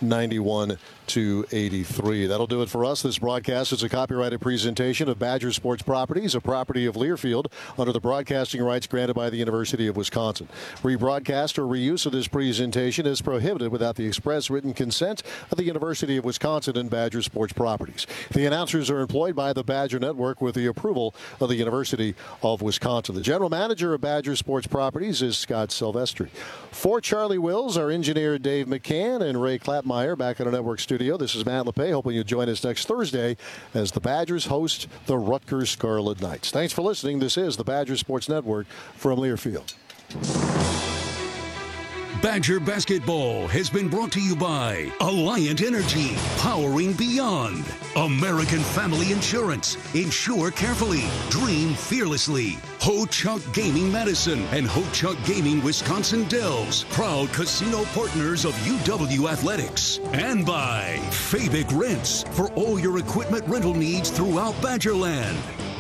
91-83. That'll do it for us. This broadcast is a copyrighted presentation of Badger Sports Properties, a property of Learfield, under the broadcasting rights granted by the University of Wisconsin. Rebroadcast or reuse of this presentation is prohibited without the express written consent of the University of Wisconsin and Badger Sports Properties. The announcers are employed by the Badger Network with the approval of the University of Wisconsin. The general manager of Badger Sports Properties is Scott Silvestri. For Charlie Wills, our engineer Dave McCann, and Ray Clapmeyer back in our network studio, this is Matt LePay, hoping you'll join us next Thursday as the Badgers host the Rutgers Scarlet Knights. Thanks for listening. This is the Badger Sports Network from Learfield. Badger Basketball has been brought to you by Alliant Energy, powering beyond. American Family Insurance, insure carefully, dream fearlessly. Ho-Chunk Gaming Madison and Ho-Chunk Gaming Wisconsin Dells, proud casino partners of UW Athletics. And by Fabic Rents, for all your equipment rental needs throughout Badgerland.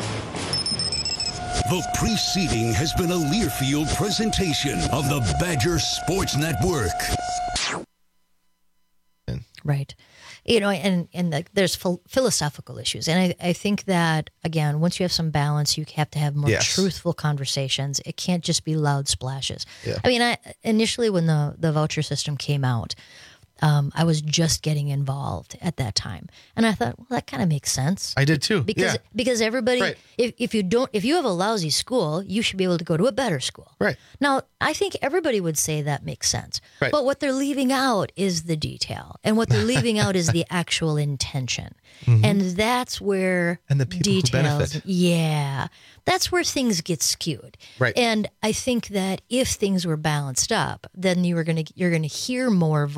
The preceding has been a Learfield presentation of the Badger Sports Network. Right. There's philosophical issues. And I think that, again, once you have some balance, you have to have more truthful conversations. It can't just be loud splashes. Yeah. Initially when the voucher system came out, I was just getting involved at that time, and I thought, well, that kind of makes sense. I did too. Because everybody, right. if you have a lousy school, you should be able to go to a better school. Right. Now, I think everybody would say that makes sense. Right. But what they're leaving out is the detail, and what they're leaving out is the actual intention, and that's where the people details. Who benefit. Yeah. That's where things get skewed. Right. And I think that if things were balanced up, then you're going to hear more voices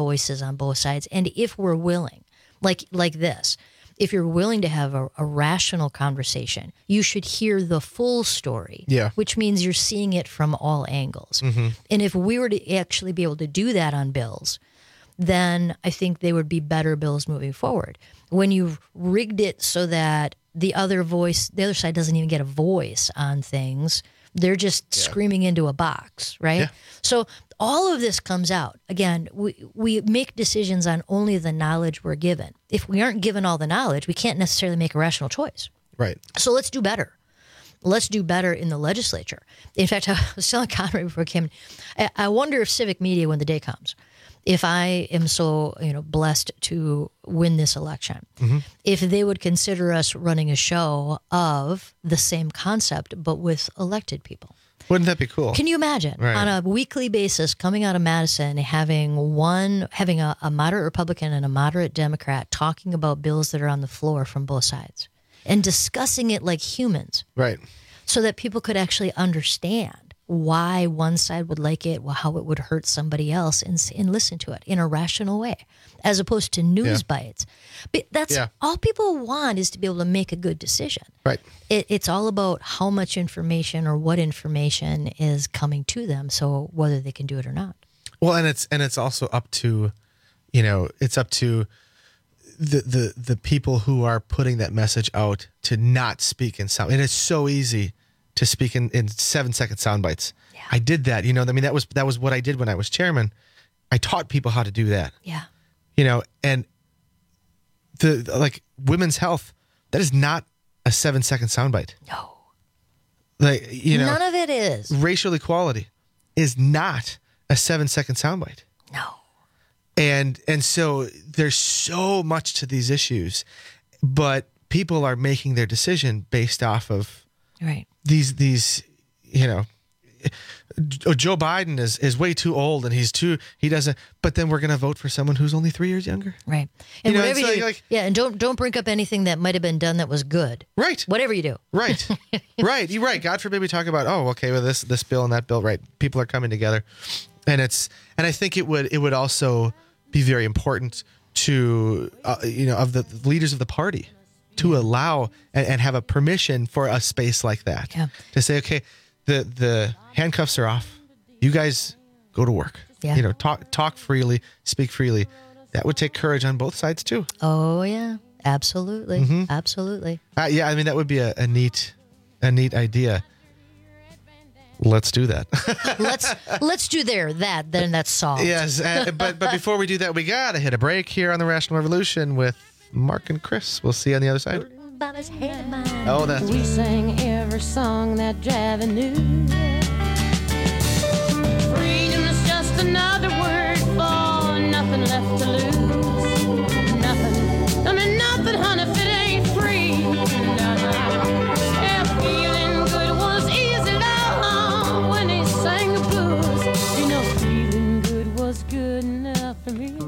on both sides. And if we're willing, like this, if you're willing to have a rational conversation, you should hear the full story, which means you're seeing it from all angles. Mm-hmm. And if we were to actually be able to do that on bills, then I think they would be better bills moving forward. When you've rigged it so that the other side doesn't even get a voice on things, they're just screaming into a box, right? Yeah. So all of this comes out. Again, we make decisions on only the knowledge we're given. If we aren't given all the knowledge, we can't necessarily make a rational choice. Right. So let's do better. Let's do better in the legislature. In fact, I was telling Conrad before I came, I wonder if civic media, when the day comes, if I am so blessed to win this election, if they would consider us running a show of the same concept, but with elected people. Wouldn't that be cool? Can you imagine on a weekly basis coming out of Madison, having a moderate Republican and a moderate Democrat talking about bills that are on the floor from both sides and discussing it like humans, right? So that people could actually understand why one side would like it, how it would hurt somebody else, and listen to it in a rational way, as opposed to news bites. But that's all people want, is to be able to make a good decision. Right. It's all about how much information or what information is coming to them, so whether they can do it or not. Well, and it's also up to, it's up to the people who are putting that message out to not speak in sound. And it's so easy to speak in 7-second sound bites. Yeah. I did that. That was what I did when I was chairman. I taught people how to do that. Yeah. And women's health, that is not a 7-second soundbite. No. None of it is. Racial equality is not a 7-second soundbite. No. And so there's so much to these issues, but people are making their decision based off of these Joe Biden is way too old and he doesn't, but then we're going to vote for someone who's only 3 years younger. Right. And whatever you do, and don't bring up anything that might have been done that was good. Right. Whatever you do. Right. Right. You're right. God forbid we talk about, this bill and that bill. Right. People are coming together, and I think it would also be very important to, of the leaders of the party to allow and have a permission for a space like that to say, okay, the handcuffs are off. You guys go to work. Yeah. Talk freely, speak freely. That would take courage on both sides too. Oh yeah, absolutely, absolutely. That would be a neat idea. Let's do that. let's do then that's solved. Yes, but before we do that, we gotta hit a break here on the Rational Revolution with Mark and Chris. We'll see you on the other side. Oh, that's we sang every song that Javi knew. Freedom's just another word for nothing left to lose. Nothing. I mean nothing, honey, if it ain't free. Yeah, feeling good was easy long when he sang the blues. Feeling good was good enough for me.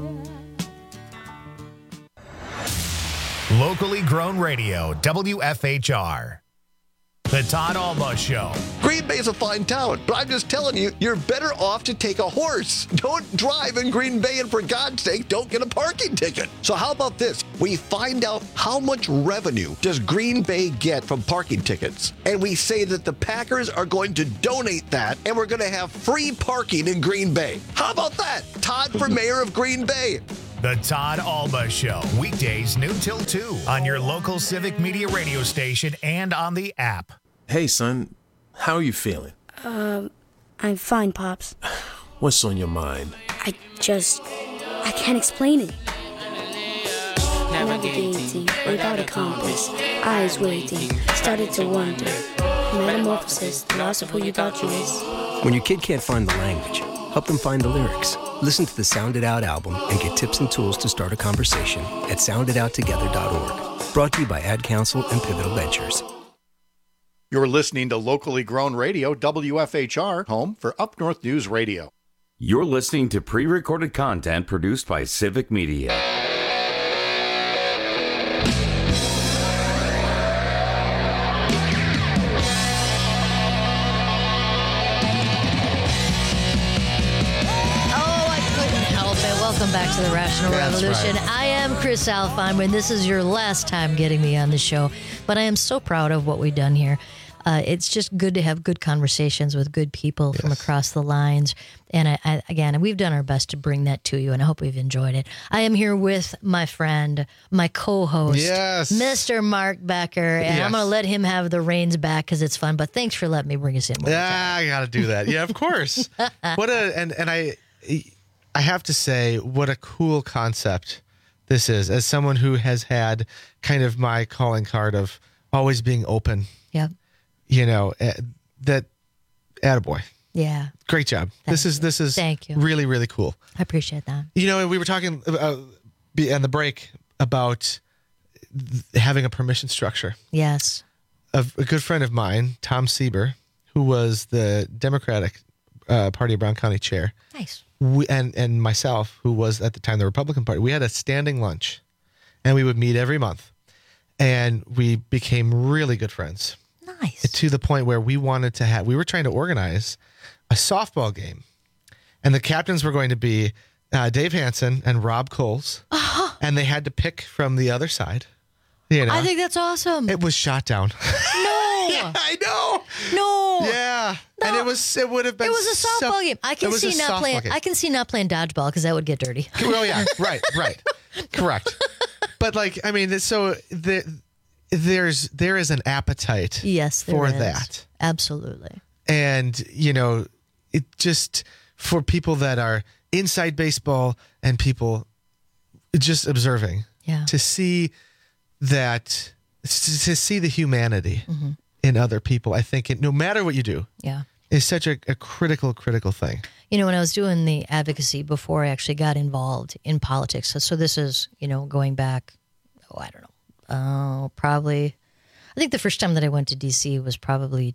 Locally grown radio, WFHR. The Todd Alma Show. Green Bay's a fine town, but I'm just telling you, you're better off to take a horse. Don't drive in Green Bay, and for God's sake, don't get a parking ticket. So how about this? We find out how much revenue does Green Bay get from parking tickets, and we say that the Packers are going to donate that, and we're going to have free parking in Green Bay. How about that? Todd for mayor of Green Bay. The Todd Alma Show, weekdays noon till 2 on your local Civic Media radio station and on the app. Hey, son, how are you feeling? I'm fine, Pops. What's on your mind? I can't explain it. Navigating without a compass, eyes waiting, started to wonder. Metamorphosis, the loss of who you thought you was. When your kid can't find the language, help them find the lyrics. Listen to the Sound It Out album and get tips and tools to start a conversation at sounditouttogether.org. Brought to you by Ad Council and Pivotal Ventures. You're listening to locally grown radio, WFHR, home for Up North News Radio. You're listening to pre-recorded content produced by Civic Media. Welcome back to the Rational Revolution. Right. I am Chris Alfeinman. This is your last time getting me on the show, but I am so proud of what we've done here. It's just good to have good conversations with good people from across the lines. And again, we've done our best to bring that to you, and I hope we've enjoyed it. I am here with my friend, my co-host, Mr. Mark Becker, and I'm going to let him have the reins back because it's fun. But thanks for letting me bring us in. I got to do that. Yeah, of course. I have to say, what a cool concept this is. As someone who has had kind of my calling card of always being open. Yeah. You know, that attaboy. Yeah. Great job. This is Thank you. Really, really cool. I appreciate that. You know, we were talking on the break about having a permission structure. Yes. A good friend of mine, Tom Sieber, who was the Democratic Party of Brown County chair. Nice. And myself, who was at the time the Republican Party, we had a standing lunch, and we would meet every month, and we became really good friends. Nice. To the point where we were trying to organize a softball game, and the captains were going to be Dave Hansen and Rob Coles, and they had to pick from the other side. You know? I think that's awesome. It was shot down. No. Yeah, I know. No. Yeah. No. And it would have been. It was a softball game. I can see not playing dodgeball because that would get dirty. Well, yeah. Right. Correct. But I mean, so there is an appetite. Yes, there for is. that. Absolutely. And it just for people that are inside baseball and people just observing. Yeah. To see that. To see the humanity in other people, I think no matter what you do, is such a critical thing. You know, when I was doing the advocacy before I actually got involved in politics, so this is, going back, I don't know, probably, I think the first time that I went to D.C. was probably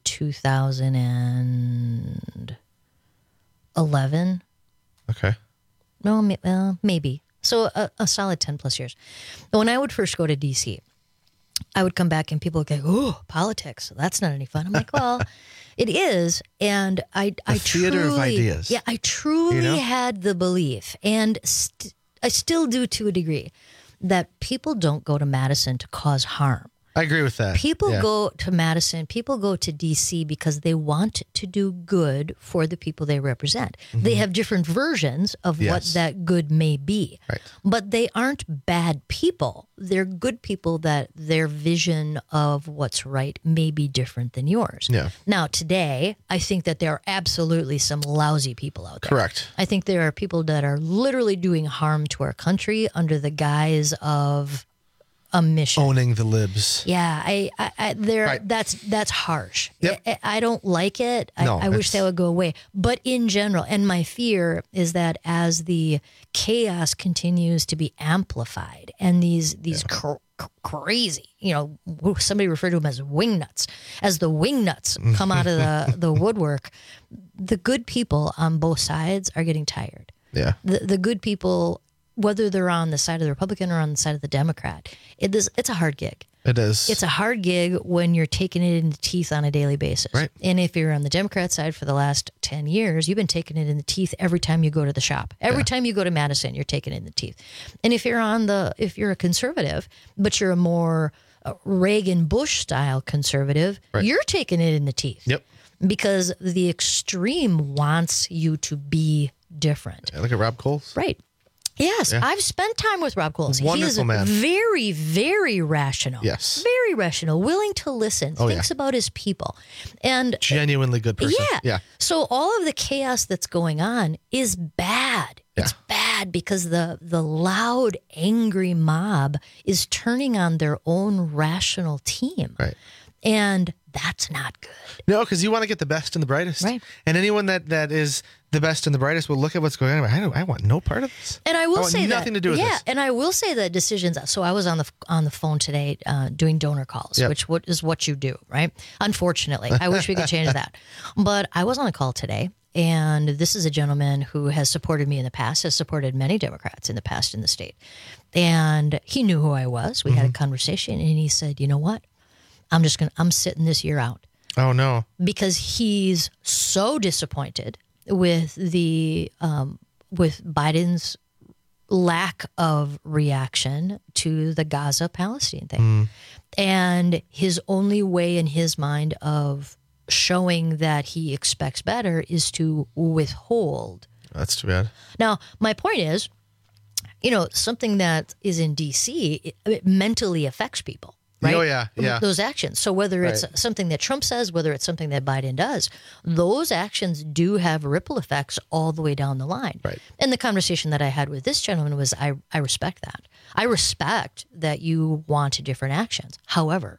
2011. Okay. No, maybe. So a solid 10 plus years. But when I would first go to D.C., I would come back and people would go, "Oh, politics. That's not any fun." I'm like, "Well, it is." And I theater truly, of ideas. Yeah, I truly had the belief, and I still do to a degree, that people don't go to Madison to cause harm. I agree with that. People go to Madison, people go to D.C. because they want to do good for the people they represent. Mm-hmm. They have different versions of what that good may be. Right. But they aren't bad people. They're good people that their vision of what's right may be different than yours. Yeah. Now, today, I think that there are absolutely some lousy people out there. Correct. I think there are people that are literally doing harm to our country under the guise of a mission. Owning the libs. Yeah, that's harsh. Yep. I don't like it. No, I wish that would go away. But in general, and my fear is that as the chaos continues to be amplified and these crazy, somebody referred to them as wingnuts, as the wingnuts come out of the woodwork, the good people on both sides are getting tired. Yeah. The good people, whether they're on the side of the Republican or on the side of the Democrat, it's a hard gig. It is. It's a hard gig when you're taking it in the teeth on a daily basis. Right. And if you're on the Democrat side for the last 10 years, you've been taking it in the teeth every time you go to the shop. Every time you go to Madison, you're taking it in the teeth. And if you're a conservative, but you're a more Reagan Bush style conservative, you're taking it in the teeth. Yep. Because the extreme wants you to be different. Yeah, look at Rob Coles. Right. Yes, I've spent time with Rob Coles. Wonderful man. Very, very rational. Yes. Very rational, willing to listen, thinks about his people. And genuinely good person. Yeah. So all of the chaos that's going on is bad. Yeah. It's bad because the loud, angry mob is turning on their own rational team. Right. And that's not good. No, because you want to get the best and the brightest. Right. And anyone that is the best and the brightest will look at what's going on. I want no part of this. And I will say nothing that, to do with this. Yeah, and I will say that decisions. So I was on the phone today doing donor calls, which is what you do, right? Unfortunately, I wish we could change that. But I was on a call today, and this is a gentleman who has supported me in the past, has supported many Democrats in the past in the state, and he knew who I was. We had a conversation, and he said, "You know what? I'm sitting this year out." Oh no! Because he's so disappointed with with Biden's lack of reaction to the Gaza-Palestine thing. And his only way in his mind of showing that he expects better is to withhold. That's too bad. Now, my point is, something that is in D.C., it mentally affects people. Right? Oh, yeah. Those actions. So whether it's something that Trump says, whether it's something that Biden does, those actions do have ripple effects all the way down the line. Right. And the conversation that I had with this gentleman was, I respect that. I respect that you want different actions. However,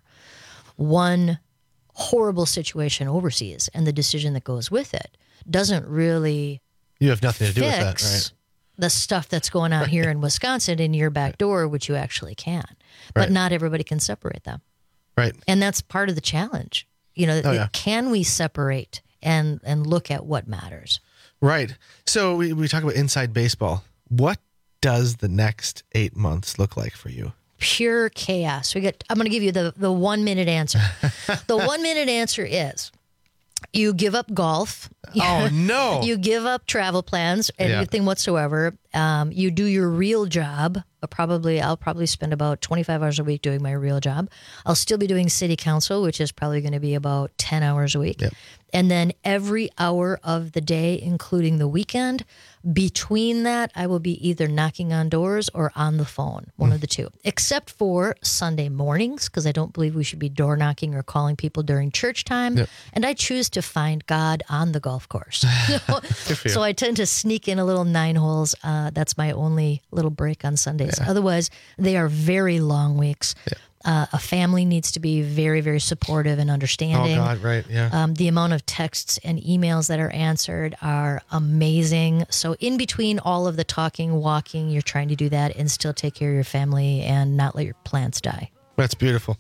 one horrible situation overseas and the decision that goes with it doesn't really You have nothing to do with that, right? The stuff that's going on here in Wisconsin in your back door, which you actually can. But not everybody can separate them. Right. And that's part of the challenge. Can we separate and look at what matters? Right. So we talk about inside baseball. What does the next 8 months look like for you? Pure chaos. I'm going to give you the 1 minute answer. The 1 minute answer is you give up golf. Oh, no. You give up travel plans, anything whatsoever. You do your real job. I'll probably spend about 25 hours a week doing my real job. I'll still be doing city council, which is probably going to be about 10 hours a week. Yep. And then every hour of the day, including the weekend, between that, I will be either knocking on doors or on the phone, one of the two, except for Sunday mornings, because I don't believe we should be door knocking or calling people during church time. Yep. And I choose to find God on the golf course. Good for you. So I tend to sneak in a little 9 holes. That's my only little break on Sundays. Yeah. Otherwise, they are very long weeks. Yeah. A family needs to be very, very supportive and understanding. Oh, God, right, yeah. The amount of texts and emails that are answered are amazing. So in between all of the talking, walking, you're trying to do that and still take care of your family and not let your plants die. That's beautiful.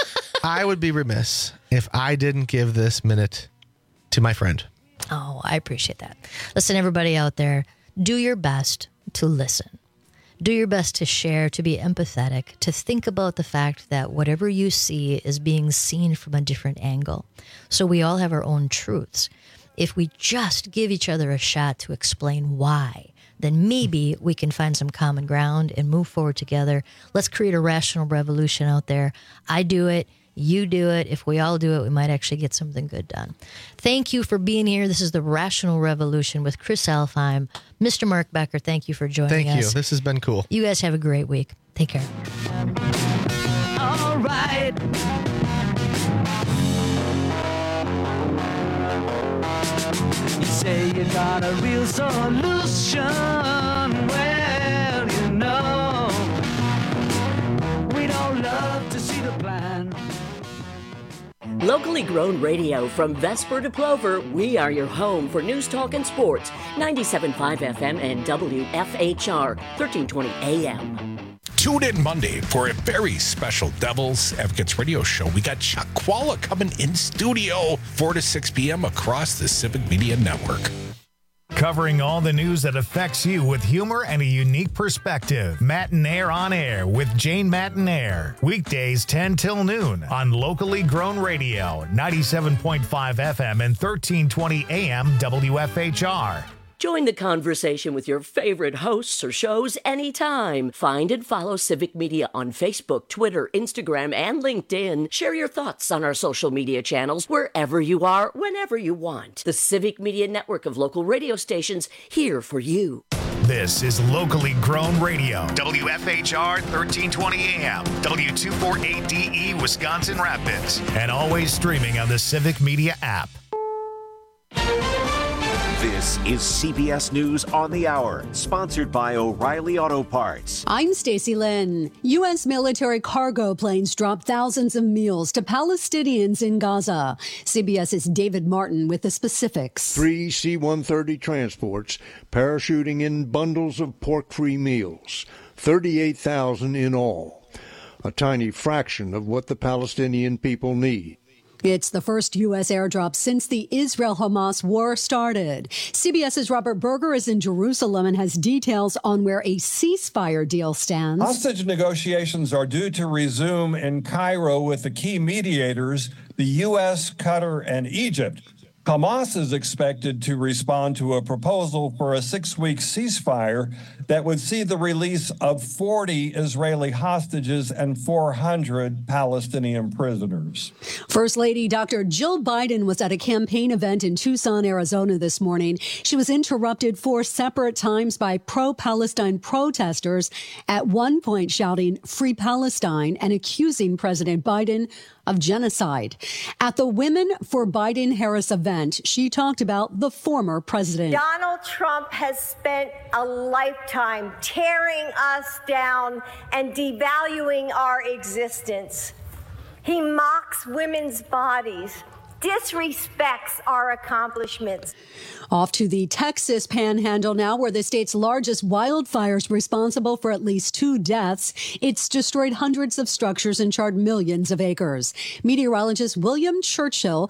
I would be remiss if I didn't give this minute to my friend. Oh, I appreciate that. Listen, everybody out there, do your best to listen. Do your best to share, to be empathetic, to think about the fact that whatever you see is being seen from a different angle. So we all have our own truths. If we just give each other a shot to explain why, then maybe we can find some common ground and move forward together. Let's create a rational revolution out there. I do it. You do it. If we all do it, we might actually get something good done. Thank you for being here. This is the Rational Revolution with Chris Alfheim. Mr. Mark Becker, thank you for joining us. Thank you. This has been cool. You guys have a great week. Take care. All right. You say you got a real solution. Well, we don't love to see the plan. Locally grown radio from Vesper to Plover, we are your home for news, talk, and sports. 97.5 FM and WFHR, 1320 AM. Tune in Monday for a very special Devil's Advocates radio show. We got Chuck Qualla coming in studio 4 to 6 p.m. across the Civic Media Network. Covering all the news that affects you with humor and a unique perspective. Matinaire on Air with Jane Matinaire. Weekdays 10 till noon on Locally Grown Radio, 97.5 FM and 1320 AM WFHR. Join the conversation with your favorite hosts or shows anytime. Find and follow Civic Media on Facebook, Twitter, Instagram, and LinkedIn. Share your thoughts on our social media channels wherever you are, whenever you want. The Civic Media Network of local radio stations here for you. This is Locally Grown Radio, WFHR 1320 AM, W248DE Wisconsin Rapids, and always streaming on the Civic Media app. This is CBS News on the Hour, sponsored by O'Reilly Auto Parts. I'm Stacey Lynn. U.S. military cargo planes dropped thousands of meals to Palestinians in Gaza. CBS's David Martin with the specifics. 3 C-130 transports parachuting in bundles of pork-free meals, 38,000 in all, a tiny fraction of what the Palestinian people need. It's the first U.S. airdrop since the Israel-Hamas war started. CBS's Robert Berger is in Jerusalem and has details on where a ceasefire deal stands. Hostage negotiations are due to resume in Cairo with the key mediators, the U.S., Qatar, and Egypt. Hamas is expected to respond to a proposal for a 6-week ceasefire that would see the release of 40 Israeli hostages and 400 Palestinian prisoners. First Lady Dr. Jill Biden was at a campaign event in Tucson, Arizona this morning. She was interrupted 4 separate times by pro-Palestine protesters, at one point shouting "Free Palestine" and accusing President Biden of genocide. At the Women for Biden-Harris event, she talked about the former president. Donald Trump has spent a lifetime tearing us down and devaluing our existence. He mocks women's bodies, disrespects our accomplishments. Off to the Texas Panhandle now, where the state's largest wildfire is responsible for at least 2 deaths. It's destroyed hundreds of structures and charred millions of acres. Meteorologist William Churchill